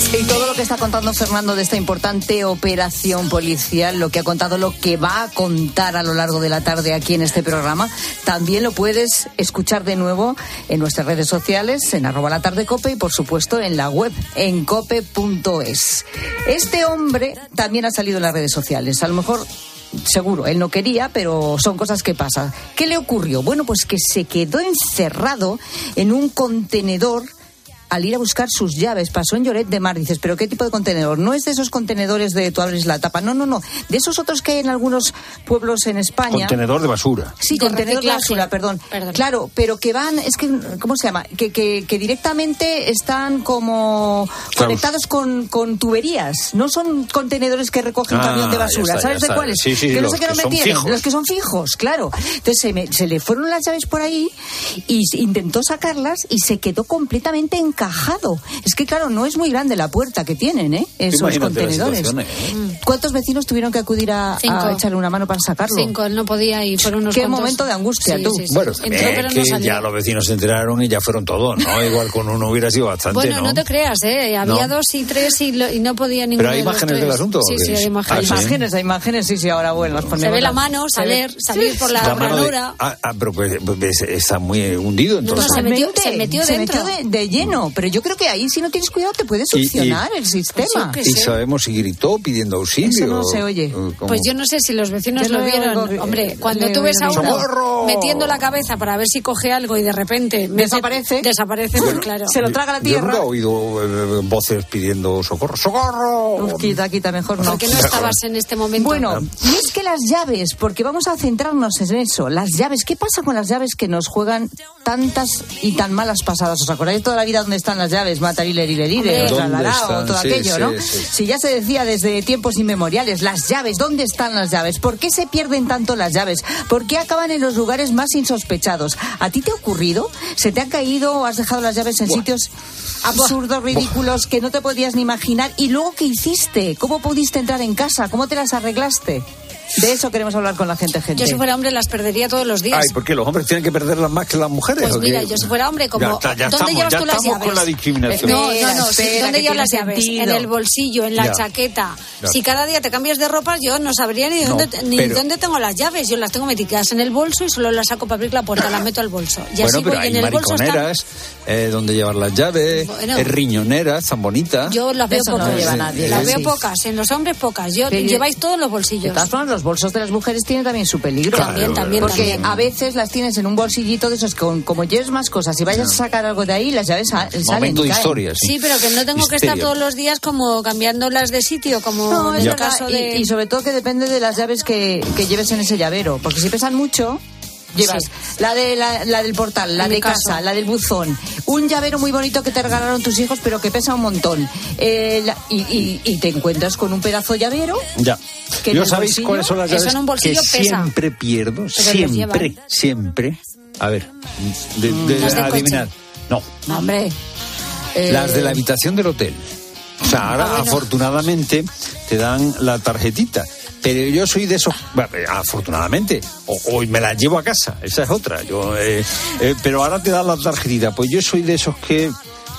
Y todo lo que está contando Fernando de esta importante operación policial, lo que ha contado, lo que va a contar a lo largo de la tarde aquí en este programa, también lo puedes escuchar de nuevo en nuestras redes sociales, en arroba la tarde cope y por supuesto en la web, en cope punto es. Este hombre también ha salido en las redes sociales, a lo mejor... Seguro, él no quería, pero son cosas que pasan. ¿Qué le ocurrió? Bueno, pues que se quedó encerrado en un contenedor al ir a buscar sus llaves. Pasó en Lloret de Mar. Dices, ¿pero qué tipo de contenedor? No es de esos contenedores de tú abres la tapa. No, no, no. De esos otros que hay en algunos pueblos en España. Contenedor de basura. Sí, de contenedor de basura, perdón. perdón. Claro, pero que van, es que, ¿cómo se llama? Que, que, que directamente están como Claro. conectados con, con tuberías. No son contenedores que recoge un Ah, camión de ya basura. está, ¿Sabes ya de está. cuáles? Sí, sí, que no los sé qué que no son metieron. fijos. Los que son fijos, claro. Entonces se, me, se le fueron las llaves por ahí y intentó sacarlas y se quedó completamente encajado. Es que, claro, no es muy grande la puerta que tienen, ¿eh? Esos Imagínate la contenedores. situación, ¿eh? ¿Cuántos vecinos tuvieron que acudir a, Cinco. a echarle una mano para sacarlo? Cinco, él no podía y fueron unos Qué cuantos. momento de angustia, Sí, tú. sí, sí. Bueno, Entró, también pero es no que salió. ya los vecinos se enteraron y ya fueron todos, ¿no? Igual con uno hubiera sido bastante, Bueno, ¿no? no te creas, ¿eh? Había No. dos y tres y, lo- y no podía ninguno ¿Pero hay de los imágenes tres. del asunto, o Sí, qué sí, es? hay Ah, imágenes. ¿sí? Imágenes, hay imágenes, sí, sí, ahora bueno, las ponemos. Se ve la mano Se ve- salir, salir por la, La mano de- ranura. ah, ah, pero pues, pues, está muy hundido, No, entonces. se metió- Totalmente. se metió dentro. de, de lleno, pero yo creo que ahí si no tienes cuidado te puede Y- y- succionar el sistema. que Y sé. sabemos si gritó pidiendo auxilio. Eso no se oye. eh, ¿cómo? Pues yo no sé si los vecinos Yo lo no vieron. oigo- Hombre, cuando le tú ves a oigo- uno ¡Socorro! metiendo la cabeza para ver si coge algo y de repente mete- Desaparece. desaparece, pues claro. Se lo traga la Yo tierra. nunca he oído eh, voces pidiendo socorro. ¡Socorro! Uf, quita, quita, mejor no. ¿Por qué no estabas en este momento? Bueno, y es que las llaves, porque vamos a centrarnos en eso, las llaves, ¿qué pasa con las llaves que nos juegan tantas y tan malas pasadas? ¿Os acordáis toda la vida dónde están las llaves? Matarileririre, Hombre. tralará, ¿Dónde o todo están? Sí, aquello, sí, ¿no? sí. Si ya se decía desde tiempos inmemoriales, las llaves, ¿dónde están las llaves? ¿Por qué se pierden tanto las llaves? ¿Por qué acaban en los lugares más insospechados? ¿A ti te ha ocurrido? ¿Se te han caído o has dejado las llaves en Buah. sitios absurdos, ridículos, que no te podías ni imaginar? ¿Y luego qué hiciste? ¿Cómo pudiste entrar en casa? ¿Cómo te las arreglaste? De eso queremos hablar con la gente, gente. Yo si fuera hombre las perdería todos los días. Ay, ¿por qué los hombres tienen que perderlas más que las mujeres? Pues ¿o qué? mira, yo si fuera hombre, como Ya está, ya ¿dónde estamos, llevas ya tú las estamos llaves? con la discriminación. No, no, no, Espera, sí, espera, ¿dónde que llevas las tiene llaves? sentido. En el bolsillo, en la Ya. chaqueta. Ya. Si cada día te cambias de ropa, yo no sabría ni No, dónde ni pero- dónde tengo las llaves. Yo las tengo metidas en el bolso y solo las saco para abrir la puerta, las meto al bolso. Y Bueno, así pero voy hay en el bolso están- mariconeras eh, donde llevar las llaves, Bueno. eh, riñoneras tan bonitas. Yo las veo Eso no pocas. lo lleva nadie, las sí. veo pocas. En los hombres pocas. Yo Pero- lleváis todos los De bolsillos. todas formas, los bolsos de las mujeres tienen también su peligro. También, también, Porque también. a veces las tienes en un bolsillito de esos, con, como lleves más cosas y vayas a sacar algo de ahí, las llaves sa- salen. Momento y de caen. historia, sí. Sí, pero que no tengo que estar Histeria. todos los días como cambiándolas de sitio, como No, en es el verdad, caso y- de... y, sobre todo que depende de las llaves que, que lleves en ese llavero. Porque si pesan mucho, llevas Sí. la de la, la del portal, la En de mi caso. casa, la del buzón, un llavero muy bonito que te regalaron tus hijos, pero que pesa un montón. Eh, la- y, y- y te encuentras con un pedazo de llavero. Ya. que en ¿Yo el sabéis bolsillo- cuáles son las Eso llaves en un bolsillo que pesa. siempre pierdo? los Siempre, llevan. siempre. A ver, de, de Las del coche. adivinar. No, No, hombre. Eh, las de la habitación del hotel. O sea, ahora Ah, bueno. afortunadamente te dan la tarjetita. Pero yo soy de esos, bueno, afortunadamente, o, o me la llevo a casa, esa es otra. Yo, eh, eh, pero ahora te dan la tarjetita. Pues yo soy de esos que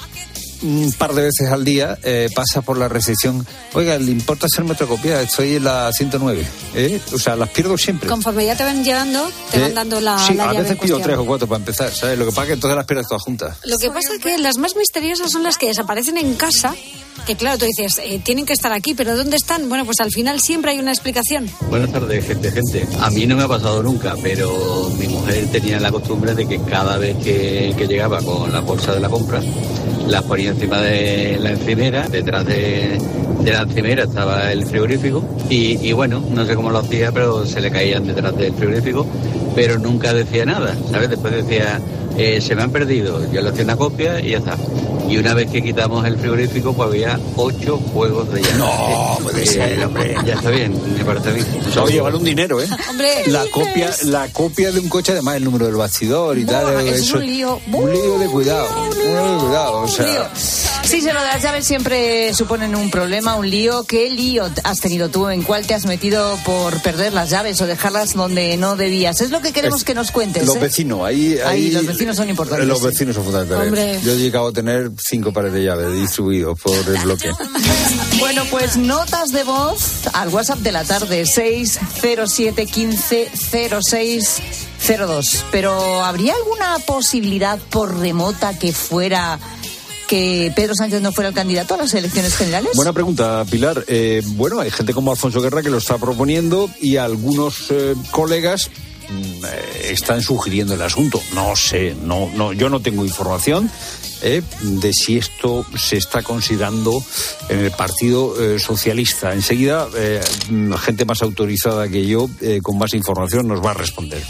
un par de veces al día eh, pasa por la recepción. Oiga, ¿le importa hacerme otra copia? Estoy en la ciento nueve. ¿eh? O sea, las pierdo siempre. Conforme ya te van llegando, te ¿Eh? van dando la, sí, la a llave veces en pido cuestión. tres o cuatro para empezar, ¿sabes? Lo que pasa es que entonces las pierdes todas juntas. Lo que pasa es que las más misteriosas son las que desaparecen en casa, que claro, tú dices, eh, tienen que estar aquí, pero ¿dónde están? Bueno, pues al final siempre hay una explicación. Buenas tardes, gente, gente. A mí no me ha pasado nunca, pero mi mujer tenía la costumbre de que cada vez que, que llegaba con la bolsa de la compra, la ponía encima de la encimera, detrás de, de la encimera estaba el frigorífico y, y bueno, no sé cómo lo hacía, pero se le caían detrás del frigorífico, pero nunca decía nada, ¿sabes? Después decía, eh, se me han perdido, yo le hacía una copia y ya está. Y una vez que quitamos el frigorífico, pues había ocho juegos de llaves. No, puede ser, hombre. Ya está bien, me parece bien. Oye, vale un dinero, ¿eh? Hombre, La copia, la copia de un coche, además el número del bastidor y Buah, tal. eso es eso un lío. Un lío de cuidado. Un lío de cuidado. O sea, Sí, se lo de las llaves siempre suponen un problema, un lío. ¿Qué lío has tenido tú? ¿En cuál te has metido por perder las llaves o dejarlas donde no debías? Es lo que queremos es, que nos cuentes. Los ¿eh? vecinos, ahí, ahí, ahí... Los vecinos son importantes. Los vecinos son fundamentales. Hombre. Yo he llegado a tener cinco pares de llaves distribuidos por el bloque. Bueno, pues notas de voz al WhatsApp de la tarde, seis cero siete uno cinco cero seis cero dos. Pero ¿habría alguna posibilidad por remota que fuera... que Pedro Sánchez no fuera el candidato a las elecciones generales? Buena pregunta, Pilar. Eh, bueno, hay gente como Alfonso Guerra que lo está proponiendo y algunos eh, colegas eh, están sugiriendo el asunto. No sé, no, no, yo no tengo información eh, de si esto se está considerando en el Partido eh, Socialista. Enseguida, eh, gente más autorizada que yo, eh, con más información, nos va a responder.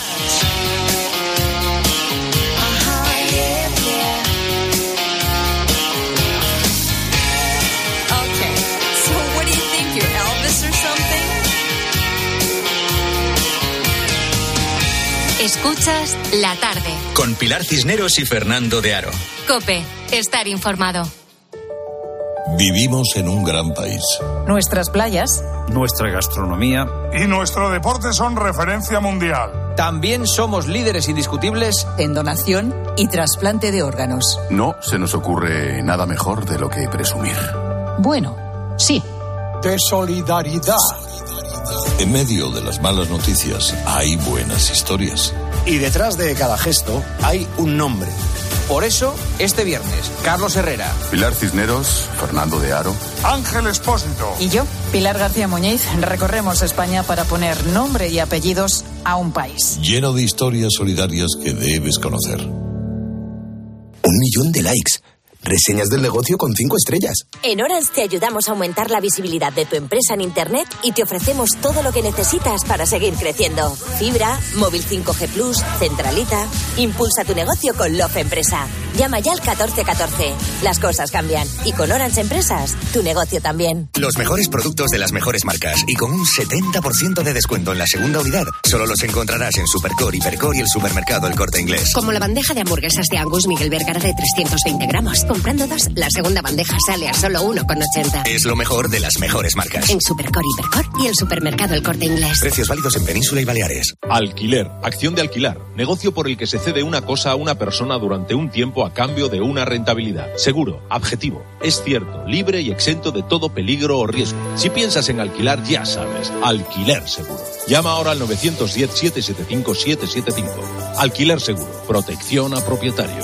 Escuchas La Tarde. Con Pilar Cisneros y Fernando de Aro. COPE. Estar informado. Vivimos en un gran país. Nuestras playas, nuestra gastronomía y nuestro deporte son referencia mundial. También somos líderes indiscutibles en donación y trasplante de órganos. No se nos ocurre nada mejor de lo que presumir. Bueno, sí. De solidaridad. En medio de las malas noticias hay buenas historias. Y detrás de cada gesto hay un nombre. Por eso, este viernes, Carlos Herrera, Pilar Cisneros, Fernando de Aro, Ángel Expósito y yo, Pilar García Muñiz, recorremos España para poner nombre y apellidos a un país lleno de historias solidarias que debes conocer. Un millón de likes. Reseñas del negocio con cinco estrellas. En Orange te ayudamos a aumentar la visibilidad de tu empresa en Internet y te ofrecemos todo lo que necesitas para seguir creciendo. Fibra, móvil cinco G plus, centralita. Impulsa tu negocio con Love Empresa. Llama ya al catorce catorce. Las cosas cambian. Y con Orange Empresas, tu negocio también. Los mejores productos de las mejores marcas y con un setenta por ciento de descuento en la segunda unidad. Solo los encontrarás en Supercore, Hipercore y el supermercado El Corte Inglés. Como la bandeja de hamburguesas de Angus Miguel Vergara de trescientos veinte gramos. Comprando dos, la segunda bandeja sale a solo uno con ochenta. Es lo mejor de las mejores marcas. En Supercore, Hipercore y el supermercado El Corte Inglés. Precios válidos en Península y Baleares. Alquiler, acción de alquilar. Negocio por el que se cede una cosa a una persona durante un tiempo a cambio de una rentabilidad. Seguro, objetivo, es cierto, libre y exento de todo peligro o riesgo. Si piensas en alquilar, ya sabes, Alquiler Seguro. Llama ahora al nueve uno cero, siete siete cinco, siete siete cinco. Alquiler Seguro. Protección a propietarios.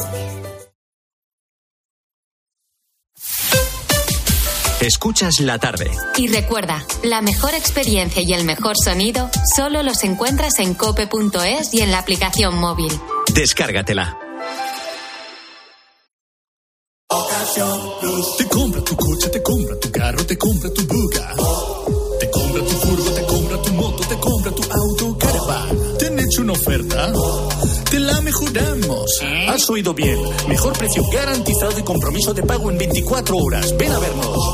Escuchas La Tarde. Y recuerda, la mejor experiencia y el mejor sonido solo los encuentras en cope punto es y en la aplicación móvil. Descárgatela. Te compra tu coche, te compra tu carro, te compra tu buga. Te compra tu furgo, te compra tu moto, te compra tu auto, caravan. ¿Te han hecho una oferta? Te la mejoramos. Has oído bien. Mejor precio garantizado y compromiso de pago en veinticuatro horas. Ven a vernos.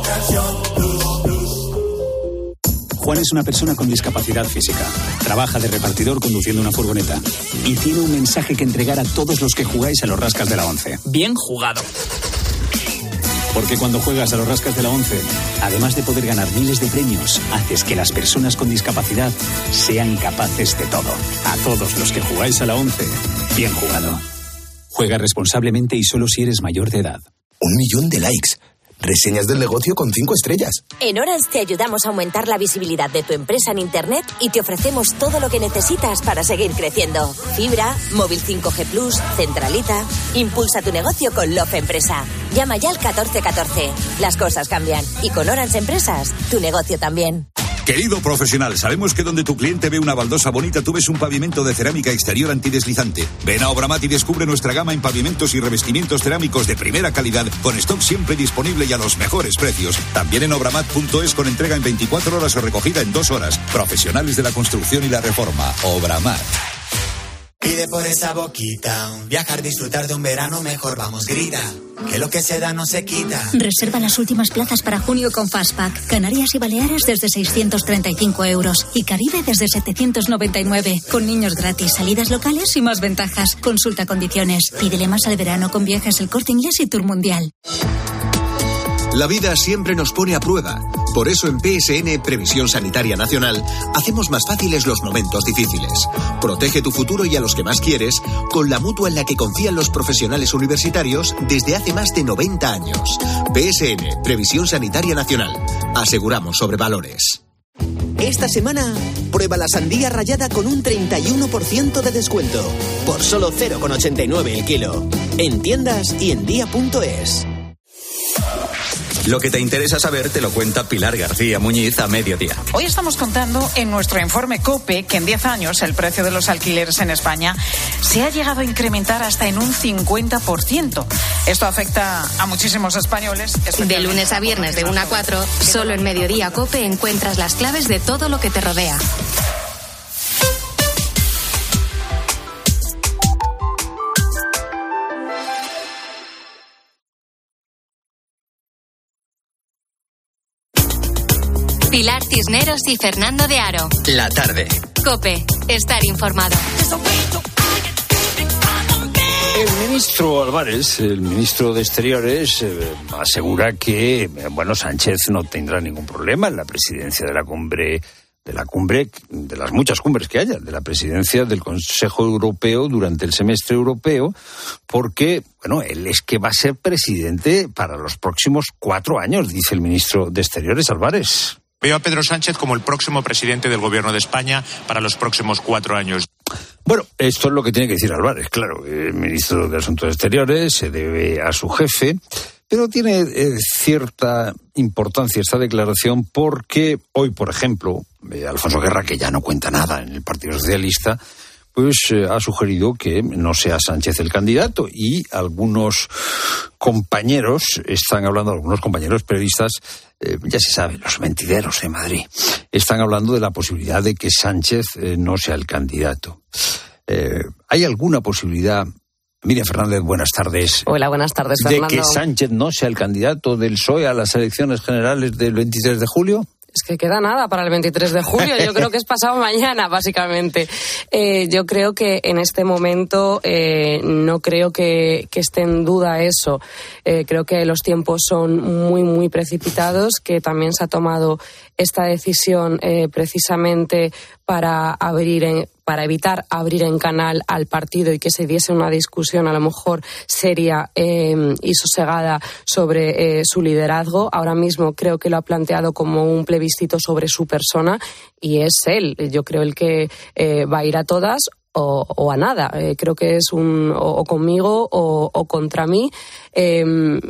Juan es una persona con discapacidad física. Trabaja de repartidor conduciendo una furgoneta. Y tiene un mensaje que entregar a todos los que jugáis a los Rascas de la once. Bien jugado. Porque cuando juegas a los Rascas de la once, además de poder ganar miles de premios, haces que las personas con discapacidad sean capaces de todo. A todos los que jugáis a la once, bien jugado. Juega responsablemente y solo si eres mayor de edad. Un millón de likes. Reseñas del negocio con cinco estrellas. En Orange te ayudamos a aumentar la visibilidad de tu empresa en Internet y te ofrecemos todo lo que necesitas para seguir creciendo. Fibra, móvil cinco G plus, centralita. Impulsa tu negocio con Love Empresa. Llama ya al catorce catorce. Las cosas cambian. Y con Orange Empresas, tu negocio también. Querido profesional, sabemos que donde tu cliente ve una baldosa bonita, tú ves un pavimento de cerámica exterior antideslizante. Ven a Obramat y descubre nuestra gama en pavimentos y revestimientos cerámicos de primera calidad, con stock siempre disponible y a los mejores precios. También en obramat punto es con entrega en veinticuatro horas o recogida en dos horas. Profesionales de la construcción y la reforma. Obramat. Pide por esa boquita, viajar, disfrutar de un verano mejor, vamos, grita, que lo que se da no se quita. Reserva las últimas plazas para junio con Fastpack. Canarias y Baleares desde seiscientos treinta y cinco euros y Caribe desde setecientos noventa y nueve. Con niños gratis, salidas locales y más ventajas. Consulta condiciones. Pídele más al verano con Viajes El Corte Inglés y Tour Mundial. La vida siempre nos pone a prueba. Por eso en P S N, Previsión Sanitaria Nacional, hacemos más fáciles los momentos difíciles. Protege tu futuro y a los que más quieres con la mutua en la que confían los profesionales universitarios desde hace más de noventa años. P S N, Previsión Sanitaria Nacional. Aseguramos sobre valores. Esta semana, prueba la sandía rallada con un treinta y uno por ciento de descuento. Por solo cero coma ochenta y nueve el kilo. En tiendas y en día punto es. Lo que te interesa saber te lo cuenta Pilar García Muñiz a mediodía. Hoy estamos contando en nuestro informe COPE que en diez años el precio de los alquileres en España se ha llegado a incrementar hasta en un cincuenta por ciento. Esto afecta a muchísimos españoles. De lunes a viernes de una a cuatro, solo en Mediodía COPE encuentras las claves de todo lo que te rodea. Pilar Cisneros y Fernando de Aro. La tarde. COPE. Estar informado. El ministro Álvarez, el ministro de Exteriores, eh, asegura que, bueno, Sánchez no tendrá ningún problema en la presidencia de la cumbre, de la cumbre, de las muchas cumbres que haya, de la presidencia del Consejo Europeo durante el semestre europeo, porque, bueno, él es que va a ser presidente para los próximos cuatro años, dice el ministro de Exteriores, Álvarez. Veo a Pedro Sánchez como el próximo presidente del Gobierno de España para los próximos cuatro años. Bueno, esto es lo que tiene que decir Álvarez, claro. El ministro de Asuntos Exteriores se debe a su jefe, pero tiene eh, cierta importancia esta declaración porque hoy, por ejemplo, eh, Alfonso Guerra, que ya no cuenta nada en el Partido Socialista, pues eh, ha sugerido que no sea Sánchez el candidato y algunos compañeros, están hablando, algunos compañeros periodistas, eh, ya se sabe, los mentideros de Madrid, están hablando de la posibilidad de que Sánchez eh, no sea el candidato. Eh, ¿Hay alguna posibilidad, Miriam Fernández, buenas tardes? Hola, buenas tardes, Fernando. ¿De que Sánchez no sea el candidato del P S O E a las elecciones generales del veintitrés de julio? Es que queda nada para el veintitrés de julio, yo creo que es pasado mañana, básicamente. Eh, yo creo que en este momento eh, no creo que, que esté en duda eso. Eh, creo que los tiempos son muy, muy precipitados, que también se ha tomado esta decisión eh, precisamente para abrir en, para evitar abrir en canal al partido y que se diese una discusión a lo mejor seria eh, y sosegada sobre eh, su liderazgo. Ahora mismo creo que lo ha planteado como un plebiscito sobre su persona y es él, yo creo, el que eh, va a ir a todas o, o a nada. Eh, creo que es un o, o conmigo o, o contra mí. Eh,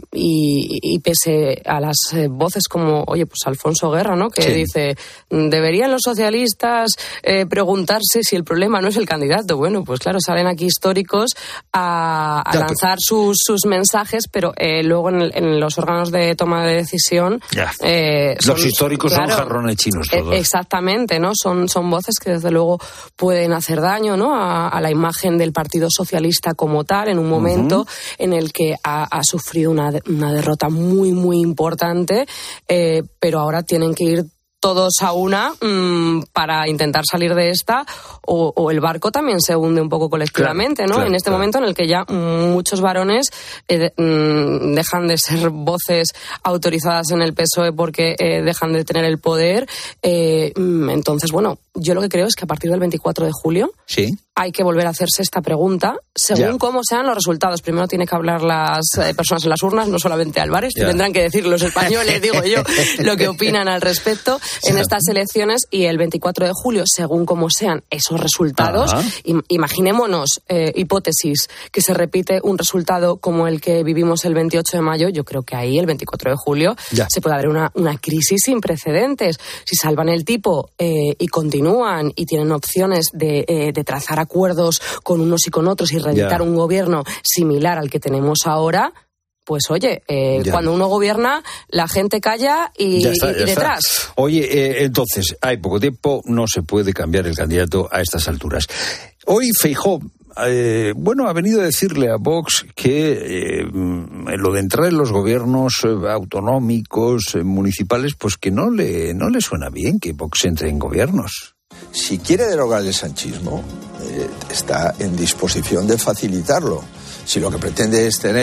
y, y pese a las eh, voces como, oye, pues Alfonso Guerra, ¿no? Que sí. Dice, deberían los socialistas eh, preguntarse si el problema no es el candidato. Bueno, pues claro, salen aquí históricos a, a lanzar sus, sus mensajes, pero eh, luego en, el, en los órganos de toma de decisión... Eh, son, los históricos claro, son jarrones chinos todos. Eh, exactamente, ¿no? Son, son voces que desde luego pueden hacer daño, ¿no? A, a la imagen del Partido Socialista como tal, en un momento uh-huh. en el que ha, ha sufrido una, una derrota muy, muy importante, eh, pero ahora tienen que ir todos a una mmm, para intentar salir de esta, o, o el barco también se hunde un poco colectivamente, claro, ¿no? Claro, en este claro. momento en el que ya muchos varones eh, de, mmm, dejan de ser voces autorizadas en el P S O E porque eh, dejan de tener el poder. Eh, entonces, bueno, yo lo que creo es que a partir del veinticuatro de julio ¿sí? hay que volver a hacerse esta pregunta según ya. cómo sean los resultados. Primero tiene que hablar las eh, personas en las urnas, no solamente Álvarez, ya. tendrán que decir los españoles, digo yo, lo que opinan al respecto en estas elecciones, y el veinticuatro de julio, según como sean esos resultados, im- imaginémonos eh, hipótesis que se repite un resultado como el que vivimos el veintiocho de mayo, yo creo que ahí el veinticuatro de julio ya. se puede haber una, una crisis sin precedentes. Si salvan el tipo eh, y continúan y tienen opciones de, eh, de trazar acuerdos con unos y con otros y reeditar ya. un gobierno similar al que tenemos ahora, pues oye, eh, cuando uno gobierna, la gente calla y, está, y, y detrás. Está. Oye, eh, entonces, hay poco tiempo, no se puede cambiar el candidato a estas alturas. Hoy Feijóo, eh, bueno, ha venido a decirle a Vox que eh, lo de entrar en los gobiernos eh, autonómicos, eh, municipales, pues que no le, no le suena bien que Vox entre en gobiernos. Si quiere derogar el sanchismo, eh, está en disposición de facilitarlo. Si lo que pretende es tener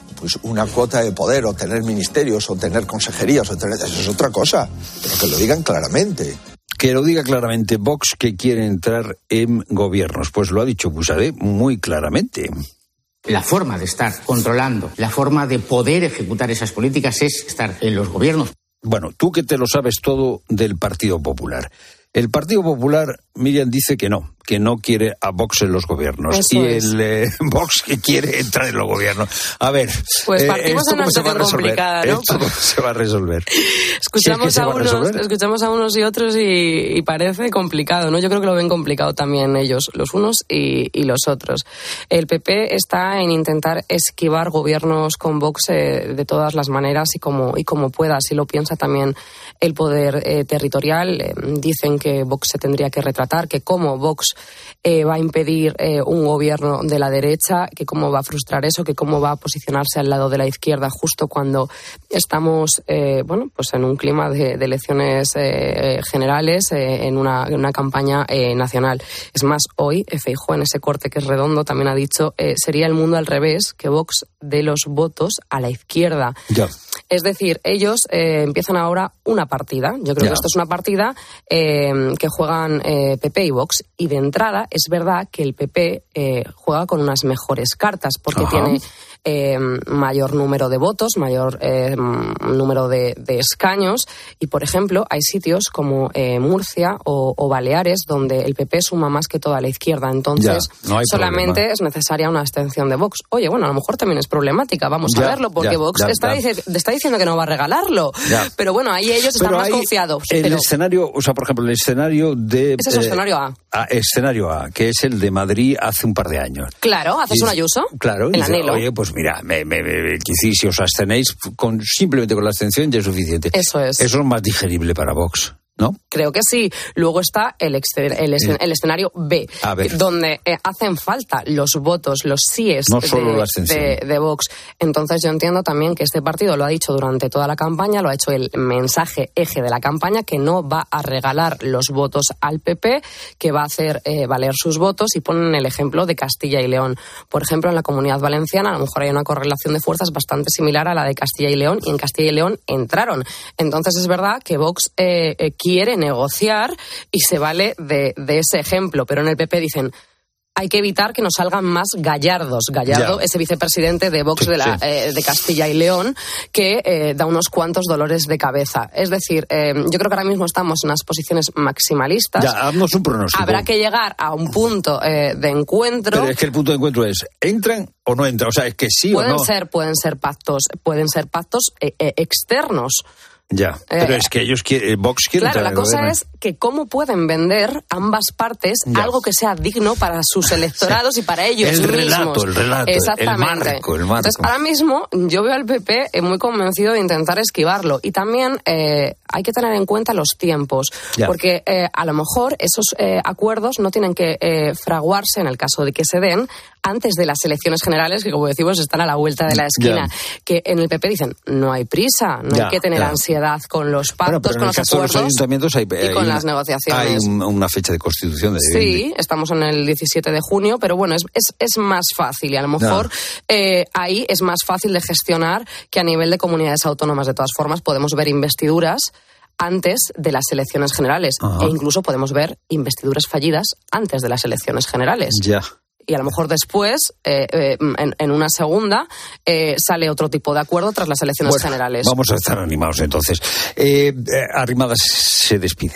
pues una cuota de poder, o tener ministerios, o tener consejerías, o tener... eso es otra cosa, pero que lo digan claramente. Que lo diga claramente Vox, que quiere entrar en gobiernos. Pues lo ha dicho Buxadé muy claramente. La forma de estar controlando, la forma de poder ejecutar esas políticas es estar en los gobiernos. Bueno, tú que te lo sabes todo del Partido Popular. El Partido Popular, Miriam, dice que no, que no quiere a Vox en los gobiernos. Eso y es. el eh, Vox que quiere entrar en los gobiernos. A ver, pues eh, partimos ¿esto en una cómo se va a situación resolver? complicada, ¿no? ¿Esto cómo se va a resolver? Escuchamos, Si es que se a va a unos, resolver. escuchamos a unos y otros y, y parece complicado, ¿no? Yo creo que lo ven complicado también ellos, los unos y, y los otros. El P P está en intentar esquivar gobiernos con Vox eh, de todas las maneras y como, y como pueda. Así lo piensa también el poder eh, territorial. Eh, dicen que Vox se tendría que retratar, que cómo Vox eh, va a impedir eh, un gobierno de la derecha, que cómo va a frustrar eso, que cómo va a posicionarse al lado de la izquierda justo cuando estamos eh, bueno, pues en un clima de, de elecciones eh, generales, eh, en, una, en una campaña eh, nacional. Es más, hoy Feijóo, en ese corte que es redondo, también ha dicho eh, sería el mundo al revés, que Vox dé los votos a la izquierda. Ya. Es decir, ellos eh, empiezan ahora una partida. Yo creo Ya. que esto es una partida eh, que juegan eh, P P y Vox. Y de entrada es verdad que el P P eh, juega con unas mejores cartas porque Ajá. tiene eh, mayor número de votos, mayor eh, número de, de escaños. Y, por ejemplo, hay sitios como eh, Murcia o, o Baleares donde el P P suma más que toda la izquierda. Entonces, Ya, no hay solamente problema. es necesaria una abstención de Vox. Oye, bueno, a lo mejor también es problemática. Vamos Ya, a verlo porque ya, Vox ya, está, ya. dice- está diciendo que no va a regalarlo. Ya. Pero bueno, ahí ellos están Pero más hay confiados. El Pero escenario, o sea, por ejemplo, el escenario de... ese es el escenario A. A, escenario A, que es el de Madrid hace un par de años. Claro, haces Y- un Ayuso. Claro, y El dice, anhelo. oye, pues mira, me, me, me, quizás si os abstenéis, con, simplemente con la abstención ya es suficiente. Eso es. Eso es más digerible para Vox, ¿no? Creo que sí. Luego está el, exter- el, escen- el escenario B, A ver. donde eh, hacen falta los votos, los síes No solo de, la abstención. de, de Vox. Entonces yo entiendo también que este partido lo ha dicho durante toda la campaña, lo ha hecho el mensaje eje de la campaña, que no va a regalar los votos al P P, que va a hacer eh, valer sus votos, y ponen el ejemplo de Castilla y León. Por ejemplo, en la Comunidad Valenciana a lo mejor hay una correlación de fuerzas bastante similar a la de Castilla y León, y en Castilla y León entraron. Entonces es verdad que Vox eh, eh, quiere negociar y se vale de, de ese ejemplo, pero en el P P dicen hay que evitar que nos salgan más Gallardos. Gallardo, Ya. ese vicepresidente de Vox Sí, de, la, sí. eh, de Castilla y León, que eh, da unos cuantos dolores de cabeza. Es decir, eh, yo creo que ahora mismo estamos en unas posiciones maximalistas. Ya, haznos un pronóstico. Habrá que llegar a un punto eh, de encuentro. Pero es que el punto de encuentro es, ¿entran o no entran? O sea, es que sí pueden o no. ser, pueden ser pactos, pueden ser pactos eh, eh, externos. Ya, pero Eh, es que ellos quieren, Vox quiere Claro, entrar la al cosa gobierno. es que cómo pueden vender ambas partes Ya. algo que sea digno para sus electorados y para ellos El mismos. relato, el relato, el Exactamente. marco, el marco. Entonces, ahora mismo yo veo al P P eh, muy convencido de intentar esquivarlo. Y también eh, hay que tener en cuenta los tiempos. Ya. Porque eh, a lo mejor esos eh, acuerdos no tienen que eh, fraguarse, en el caso de que se den, antes de las elecciones generales, que como decimos están a la vuelta de la esquina. Ya. Que en el P P dicen, no hay prisa, no Ya, hay que tener ya. ansiedad con los Bueno, pactos, pero en con el los caso de los acuerdos ayuntamientos hay, y hay con una- las negociaciones. Hay un- una fecha de constitución de... Sí, estamos en el diecisiete de junio, pero bueno, es, es, es más fácil y a lo mejor eh, ahí es más fácil de gestionar que a nivel de comunidades autónomas. De todas formas, podemos ver investiduras antes de las elecciones generales Ajá. e incluso podemos ver investiduras fallidas antes de las elecciones generales. Ya. Y a lo mejor después, eh, eh, en, en una segunda, eh, sale otro tipo de acuerdo tras las elecciones Bueno, generales. Vamos a estar animados entonces. Eh, eh, Arrimadas se despide.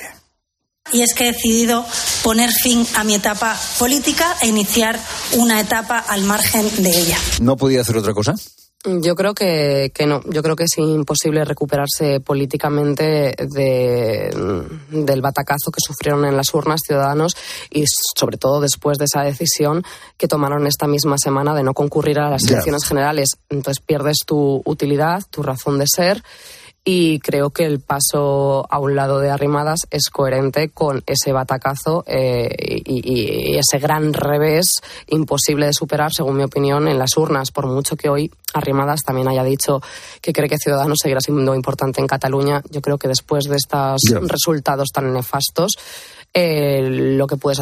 Y es que he decidido poner fin a mi etapa política e iniciar una etapa al margen de ella. ¿No podía hacer otra cosa? Yo creo que, que no. Yo creo que es imposible recuperarse políticamente de, del batacazo que sufrieron en las urnas Ciudadanos y sobre todo después de esa decisión que tomaron esta misma semana de no concurrir a las Ya. elecciones generales. Entonces pierdes tu utilidad, tu razón de ser. Y creo que el paso a un lado de Arrimadas es coherente con ese batacazo eh, y, y ese gran revés imposible de superar, según mi opinión, en las urnas. Por mucho que hoy Arrimadas también haya dicho que cree que Ciudadanos seguirá siendo importante en Cataluña, yo creo que después de estos Ya. resultados tan nefastos, eh, lo que puedes hacer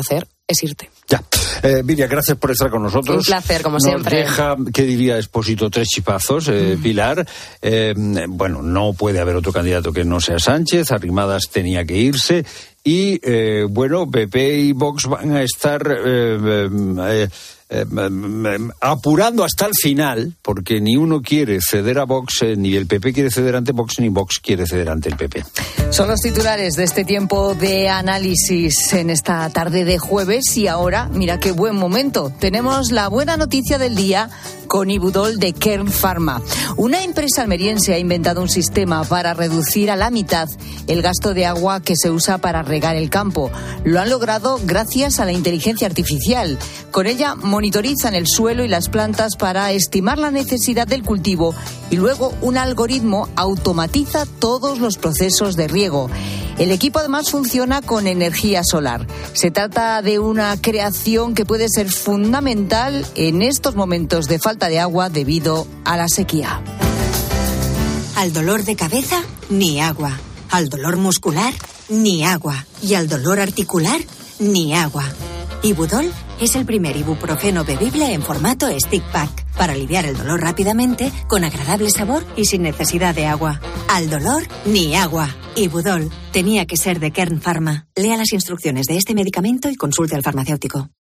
es irte. Ya. Eh, Miriam, gracias por estar con nosotros. Un placer, como Nos siempre. Deja, ¿qué diría Expósito? Tres chipazos, eh, mm. Pilar. Eh, bueno, no puede haber otro candidato que no sea Sánchez. Arrimadas tenía que irse. Y, eh, bueno, P P y Vox van a estar eh, eh, eh, eh, apurando hasta el final, porque ni uno quiere ceder a Vox, eh, ni el P P quiere ceder ante Vox, ni Vox quiere ceder ante el P P. Son los titulares de este tiempo de análisis en esta tarde de jueves. Y ahora, mira qué buen momento. Tenemos la buena noticia del día con Ibudol de Kern Pharma. Una empresa almeriense ha inventado un sistema para reducir a la mitad el gasto de agua que se usa para regar el campo. Lo han logrado gracias a la inteligencia artificial. Con ella monitorizan el suelo y las plantas para estimar la necesidad del cultivo y luego un algoritmo automatiza todos los procesos de riego. El equipo además funciona con energía solar. Se trata de una creación que puede ser fundamental en estos momentos de falta de agua debido a la sequía. Al dolor de cabeza, ni agua. Al dolor muscular, ni agua. Y al dolor articular, ni agua. Ibudol es el primer ibuprofeno bebible en formato stick pack para aliviar el dolor rápidamente, con agradable sabor y sin necesidad de agua. Al dolor, ni agua. Ibudol tenía que ser de Kern Pharma. Lea las instrucciones de este medicamento y consulte al farmacéutico.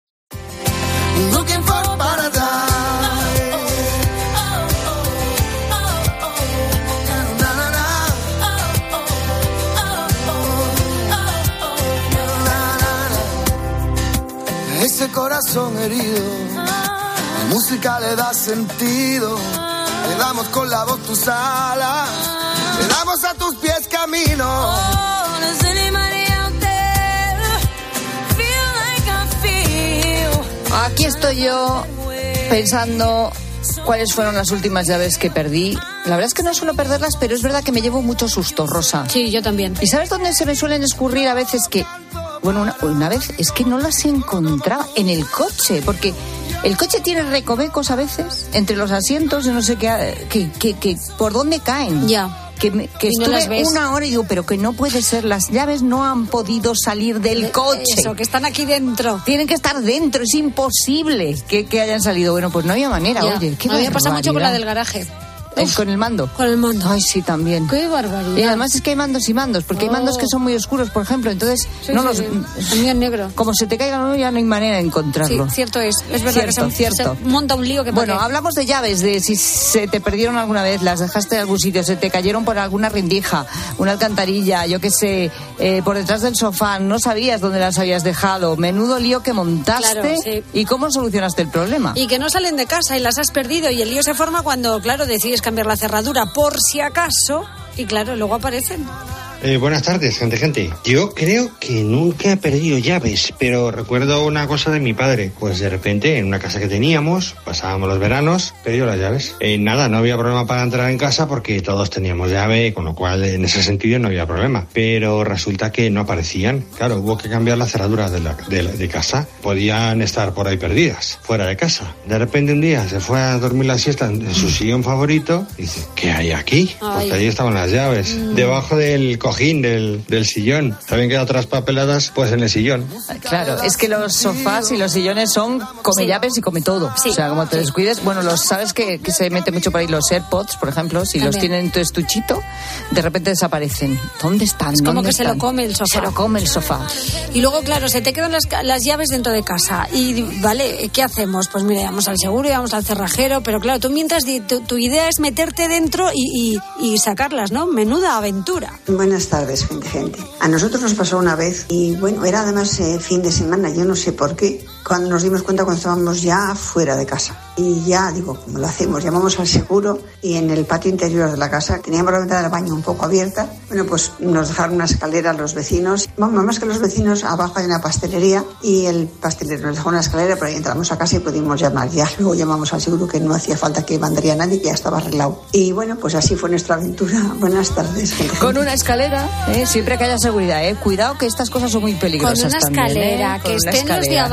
Ese corazón herido, la música le da sentido. Le damos con la voz tus alas, le damos a tus pies camino. Aquí estoy yo pensando cuáles fueron las últimas llaves que perdí. La verdad es que no suelo perderlas, pero es verdad que me llevo mucho susto, Rosa. Sí, yo también. ¿Y sabes dónde se me suelen escurrir a veces que... Bueno, una, una vez es que no las encontraba en el coche, porque el coche tiene recovecos a veces entre los asientos y no sé qué, que, que, que por dónde caen. Ya. Que, me, que no estuve una hora y digo, pero que no puede ser, las llaves no han podido salir del coche. Eso, que están aquí dentro. Tienen que estar dentro, es imposible que, que hayan salido. Bueno, pues no había manera, ya. Oye, qué A mí me pasa mucho con la del garaje. Uf, ¿con el mando? Con el mando. Ay, sí, también. Qué barbaridad. Y además es que hay mandos y mandos, porque oh. hay mandos que son muy oscuros, por ejemplo, entonces sí, no sí, los... Sí. El mío es negro. Como se te caiga uno ya no hay manera de encontrarlo. Sí, cierto es. Es verdad cierto, que se, cierto. se monta un lío que... Bueno, pague. Hablamos de llaves, de si se te perdieron alguna vez, las dejaste en algún sitio, se te cayeron por alguna rendija, una alcantarilla, yo qué sé, eh, por detrás del sofá, no sabías dónde las habías dejado, menudo lío que montaste. Claro, sí. ¿Y cómo solucionaste el problema? Y que no salen de casa y las has perdido, y el lío se forma cuando, claro, decides cambiar la cerradura por si acaso, y claro, luego aparecen. Eh, buenas tardes, gente, gente. Yo creo que nunca he perdido llaves, pero recuerdo una cosa de mi padre. Pues de repente, en una casa que teníamos, pasábamos los veranos, perdió las llaves. Eh, nada, no había problema para entrar en casa porque todos teníamos llave, con lo cual en ese sentido no había problema. Pero resulta que no aparecían. Claro, hubo que cambiar la cerradura de, la, de, la, de casa. Podían estar por ahí perdidas, fuera de casa. De repente un día se fue a dormir la siesta en su sillón favorito y dice, ¿qué hay aquí? Ay. Porque ahí estaban las llaves. Mm. Debajo del cojín del, del sillón. ¿Saben que hay otras papeladas? Pues en el sillón. Claro, es que los sofás y los sillones son come llaves y come todo. Sí. O sea, como te descuides, bueno, los sabes que, que se mete mucho por ahí los AirPods, por ejemplo, si También. los tienen en tu estuchito, de repente desaparecen. ¿Dónde están? Es como ¿Dónde que se están? lo come el sofá. Se lo come el sofá. Y luego, claro, se te quedan las, las llaves dentro de casa. Y, vale, ¿qué hacemos? Pues mira, vamos al seguro y vamos al cerrajero. Pero claro, tú mientras tu, tu idea es meterte dentro y, y, y sacarlas, ¿no? Menuda aventura. Buenas tardes, gente, gente. A nosotros nos pasó una vez y bueno, era además eh, fin de semana, yo no sé por qué, cuando nos dimos cuenta cuando estábamos ya fuera de casa. Y ya, digo, ¿cómo lo hacemos? Llamamos al seguro y en el patio interior de la casa teníamos la ventana del baño un poco abierta. Bueno, pues nos dejaron una escalera los vecinos. Bueno, más que los vecinos, abajo hay una pastelería y el pastelero nos dejó una escalera, pero ahí entramos a casa y pudimos llamar. Ya luego llamamos al seguro, que no hacía falta que mandaría a nadie, que ya estaba arreglado. Y bueno, pues así fue nuestra aventura. Buenas tardes, gente. Con una escalera, ¿eh? Siempre que haya seguridad, ¿eh? Cuidado que estas cosas son muy peligrosas. Con una también, escalera, ¿eh? que Con una estén los de escalera. abajo, que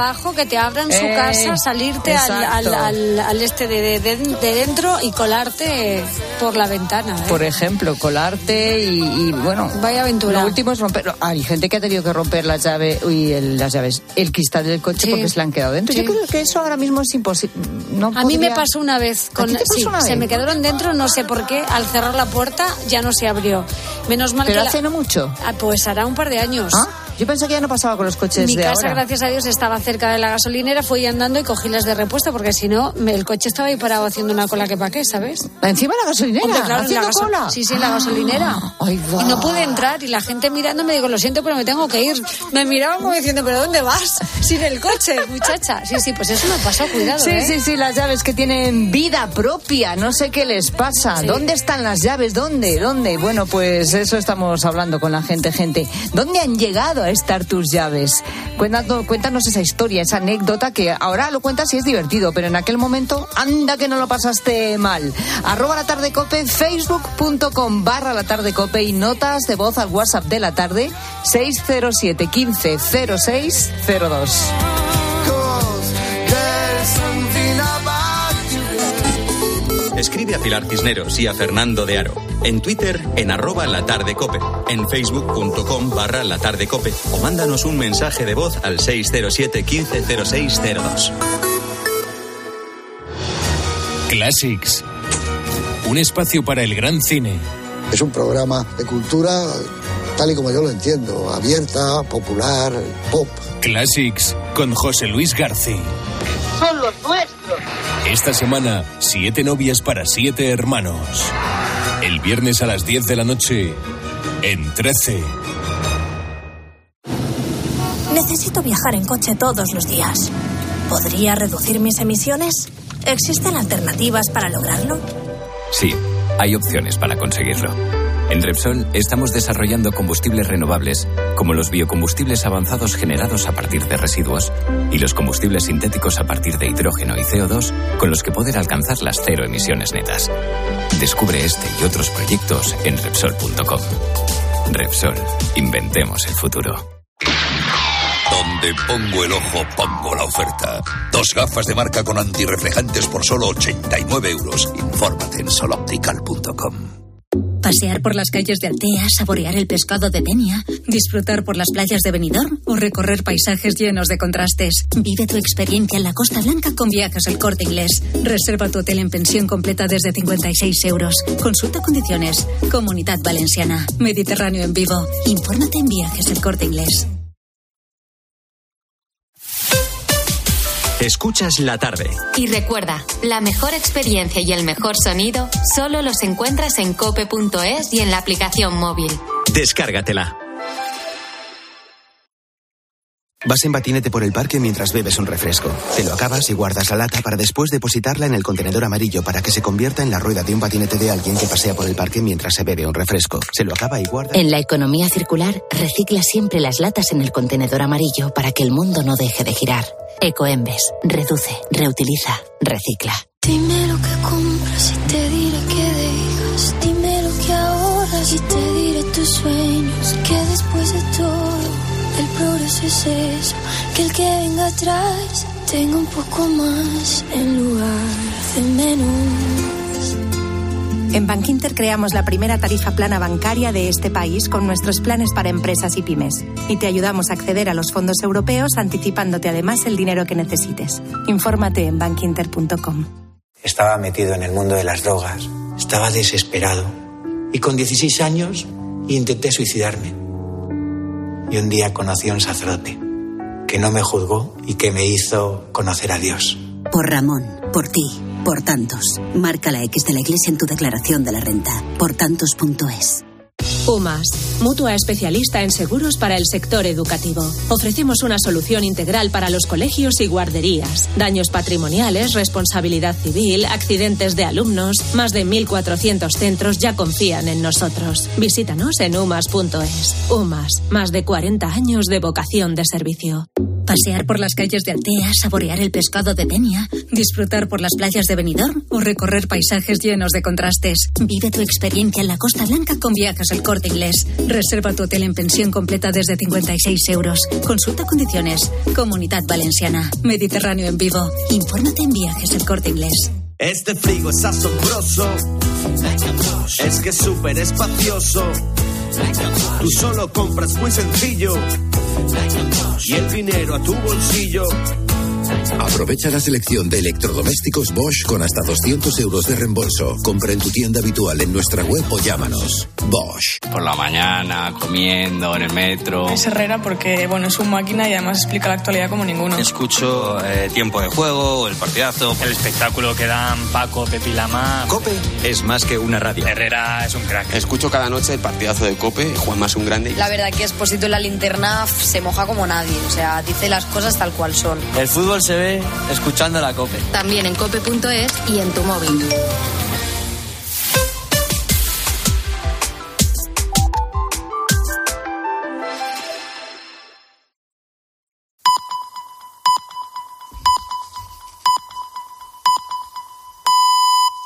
que te abran su Eh, casa, salirte al, al, al, al este de, de, de dentro y colarte por la ventana. ¿eh? Por ejemplo, colarte y, y bueno. Vaya aventura. Lo último es romper. Hay gente que ha tenido que romper la llave, uy, el, las llaves, el cristal del coche sí. porque se le han quedado dentro. Sí. Yo creo que eso ahora mismo es imposible. No a podría... mí me pasó una vez. Con, ¿A ti te pasó sí, una vez? Se me quedaron dentro, no sé por qué. Al cerrar la puerta ya no se abrió. Menos mal ¿Pero que hace la... no mucho? Ah, pues hará un par de años. ¿Ah? Yo pensé que ya no pasaba con los coches Mi de casa, ahora. gracias a Dios, estaba cerca de la gasolinera, fui andando y cogí las de repuesto, porque si no, me, el coche estaba ahí parado haciendo una cola que pa' qué, ¿sabes? ¿Encima de la gasolinera? Hombre, claro, ¿Haciendo en la gaso- cola? Sí, sí, en la gasolinera. Ay, va. Y no pude entrar, y la gente mirando me digo, lo siento, pero me tengo que ir. Me miraban como diciendo, ¿pero dónde vas? Sin el coche, muchacha. Sí, sí, pues eso me pasó, cuidado, Sí, ¿eh? sí, sí, las llaves que tienen vida propia, no sé qué les pasa. Sí. ¿Dónde están las llaves? ¿Dónde? ¿Dónde? Bueno, pues eso estamos hablando con la gente, gente. ¿Dónde han llegado a estar tus llaves? Cuéntanos, cuéntanos esa historia, esa anécdota que ahora lo cuentas y es divertido, pero en aquel momento, anda que no lo pasaste mal. Arroba la tarde cope, facebook.com barra la tarde cope y notas de voz al WhatsApp de la tarde seis cero siete, quince, cero seis cero dos. Escribe a Pilar Cisneros y a Fernando de Aro. En Twitter, en arroba latardecope. En facebook.com barra latardecope. O mándanos un mensaje de voz al seis cero siete, quince, cero seis cero dos. Classics. Un espacio para el gran cine. Es un programa de cultura tal y como yo lo entiendo. Abierta, popular, pop. Classics con José Luis García. Son los nuestros. Esta semana, siete novias para siete hermanos. El viernes a las diez de la noche, en trece. Necesito viajar en coche todos los días. ¿Podría reducir mis emisiones? ¿Existen alternativas para lograrlo? Sí, hay opciones para conseguirlo. En Repsol estamos desarrollando combustibles renovables, como los biocombustibles avanzados generados a partir de residuos y los combustibles sintéticos a partir de hidrógeno y C O dos, con los que poder alcanzar las cero emisiones netas. Descubre este y otros proyectos en Repsol punto com. Repsol, inventemos el futuro. Donde pongo el ojo, pongo la oferta. Dos gafas de marca con antirreflejantes por solo ochenta y nueve euros. Infórmate en sol optical punto com. Pasear por las calles de Altea, saborear el pescado de Denia, disfrutar por las playas de Benidorm o recorrer paisajes llenos de contrastes. Vive tu experiencia en la Costa Blanca con Viajes El Corte Inglés. Reserva tu hotel en pensión completa desde cincuenta y seis euros. Consulta condiciones. Comunidad Valenciana. Mediterráneo en vivo. Infórmate en Viajes El Corte Inglés. Escuchas la tarde. Y recuerda, la mejor experiencia y el mejor sonido solo los encuentras en cope punto es y en la aplicación móvil. Descárgatela. Vas en patinete por el parque mientras bebes un refresco. Te lo acabas y guardas la lata para después depositarla en el contenedor amarillo para que se convierta en la rueda de un patinete de alguien que pasea por el parque mientras se bebe un refresco. Se lo acaba y guarda... En la economía circular, recicla siempre las latas en el contenedor amarillo para que el mundo no deje de girar. Ecoembes. Reduce, reutiliza, recicla. Dime lo que compras y te diré que dejas. Dime lo que ahorras y te diré tus sueños. Que después de todo, el progreso es eso. Que el que venga atrás tenga un poco más en lugar de menos. En Bankinter creamos la primera tarifa plana bancaria de este país con nuestros planes para empresas y pymes. Y te ayudamos a acceder a los fondos europeos anticipándote además el dinero que necesites. Infórmate en bankinter punto com. Estaba metido en el mundo de las drogas. Estaba desesperado. Y con dieciséis años intenté suicidarme. Y un día conocí a un sacerdote que no me juzgó y que me hizo conocer a Dios. Por Ramón, por ti, por tantos. Marca la X de la Iglesia en tu declaración de la renta. por tantos punto es. UMAS, mutua especialista en seguros para el sector educativo. Ofrecemos una solución integral para los colegios y guarderías. Daños patrimoniales, responsabilidad civil, accidentes de alumnos. Más de mil cuatrocientos centros ya confían en nosotros. Visítanos en umas punto es. UMAS, más de cuarenta años de vocación de servicio. pasear por las calles de Altea, saborear el pescado de Denia, disfrutar por las playas de Benidorm o recorrer paisajes llenos de contrastes. Vive tu experiencia en la Costa Blanca con Viajes El Corte Inglés. Reserva tu hotel en pensión completa desde cincuenta y seis euros. Consulta condiciones. Comunidad Valenciana. Mediterráneo en vivo. Infórmate en Viajes El Corte Inglés. Este frigo es asombroso, es que es súper espacioso. Tú solo compras muy sencillo y el dinero a tu bolsillo. Aprovecha la selección de electrodomésticos Bosch con hasta doscientos euros de reembolso. Compra en tu tienda habitual en nuestra web o llámanos. Bosch. Por la mañana, comiendo, en el metro. Es Herrera porque, bueno, es un máquina y además explica la actualidad como ninguno. Escucho eh, Tiempo de Juego, El Partidazo, el espectáculo que dan Paco, Pepi Lama. COPE es más que una radio. Herrera es un crack. Escucho cada noche el partidazo de COPE, Juanma es un grande. La verdad que Expósito en la linterna se moja como nadie, o sea, dice las cosas tal cual son. El fútbol se ve escuchando la COPE. También en cope punto es y en tu móvil.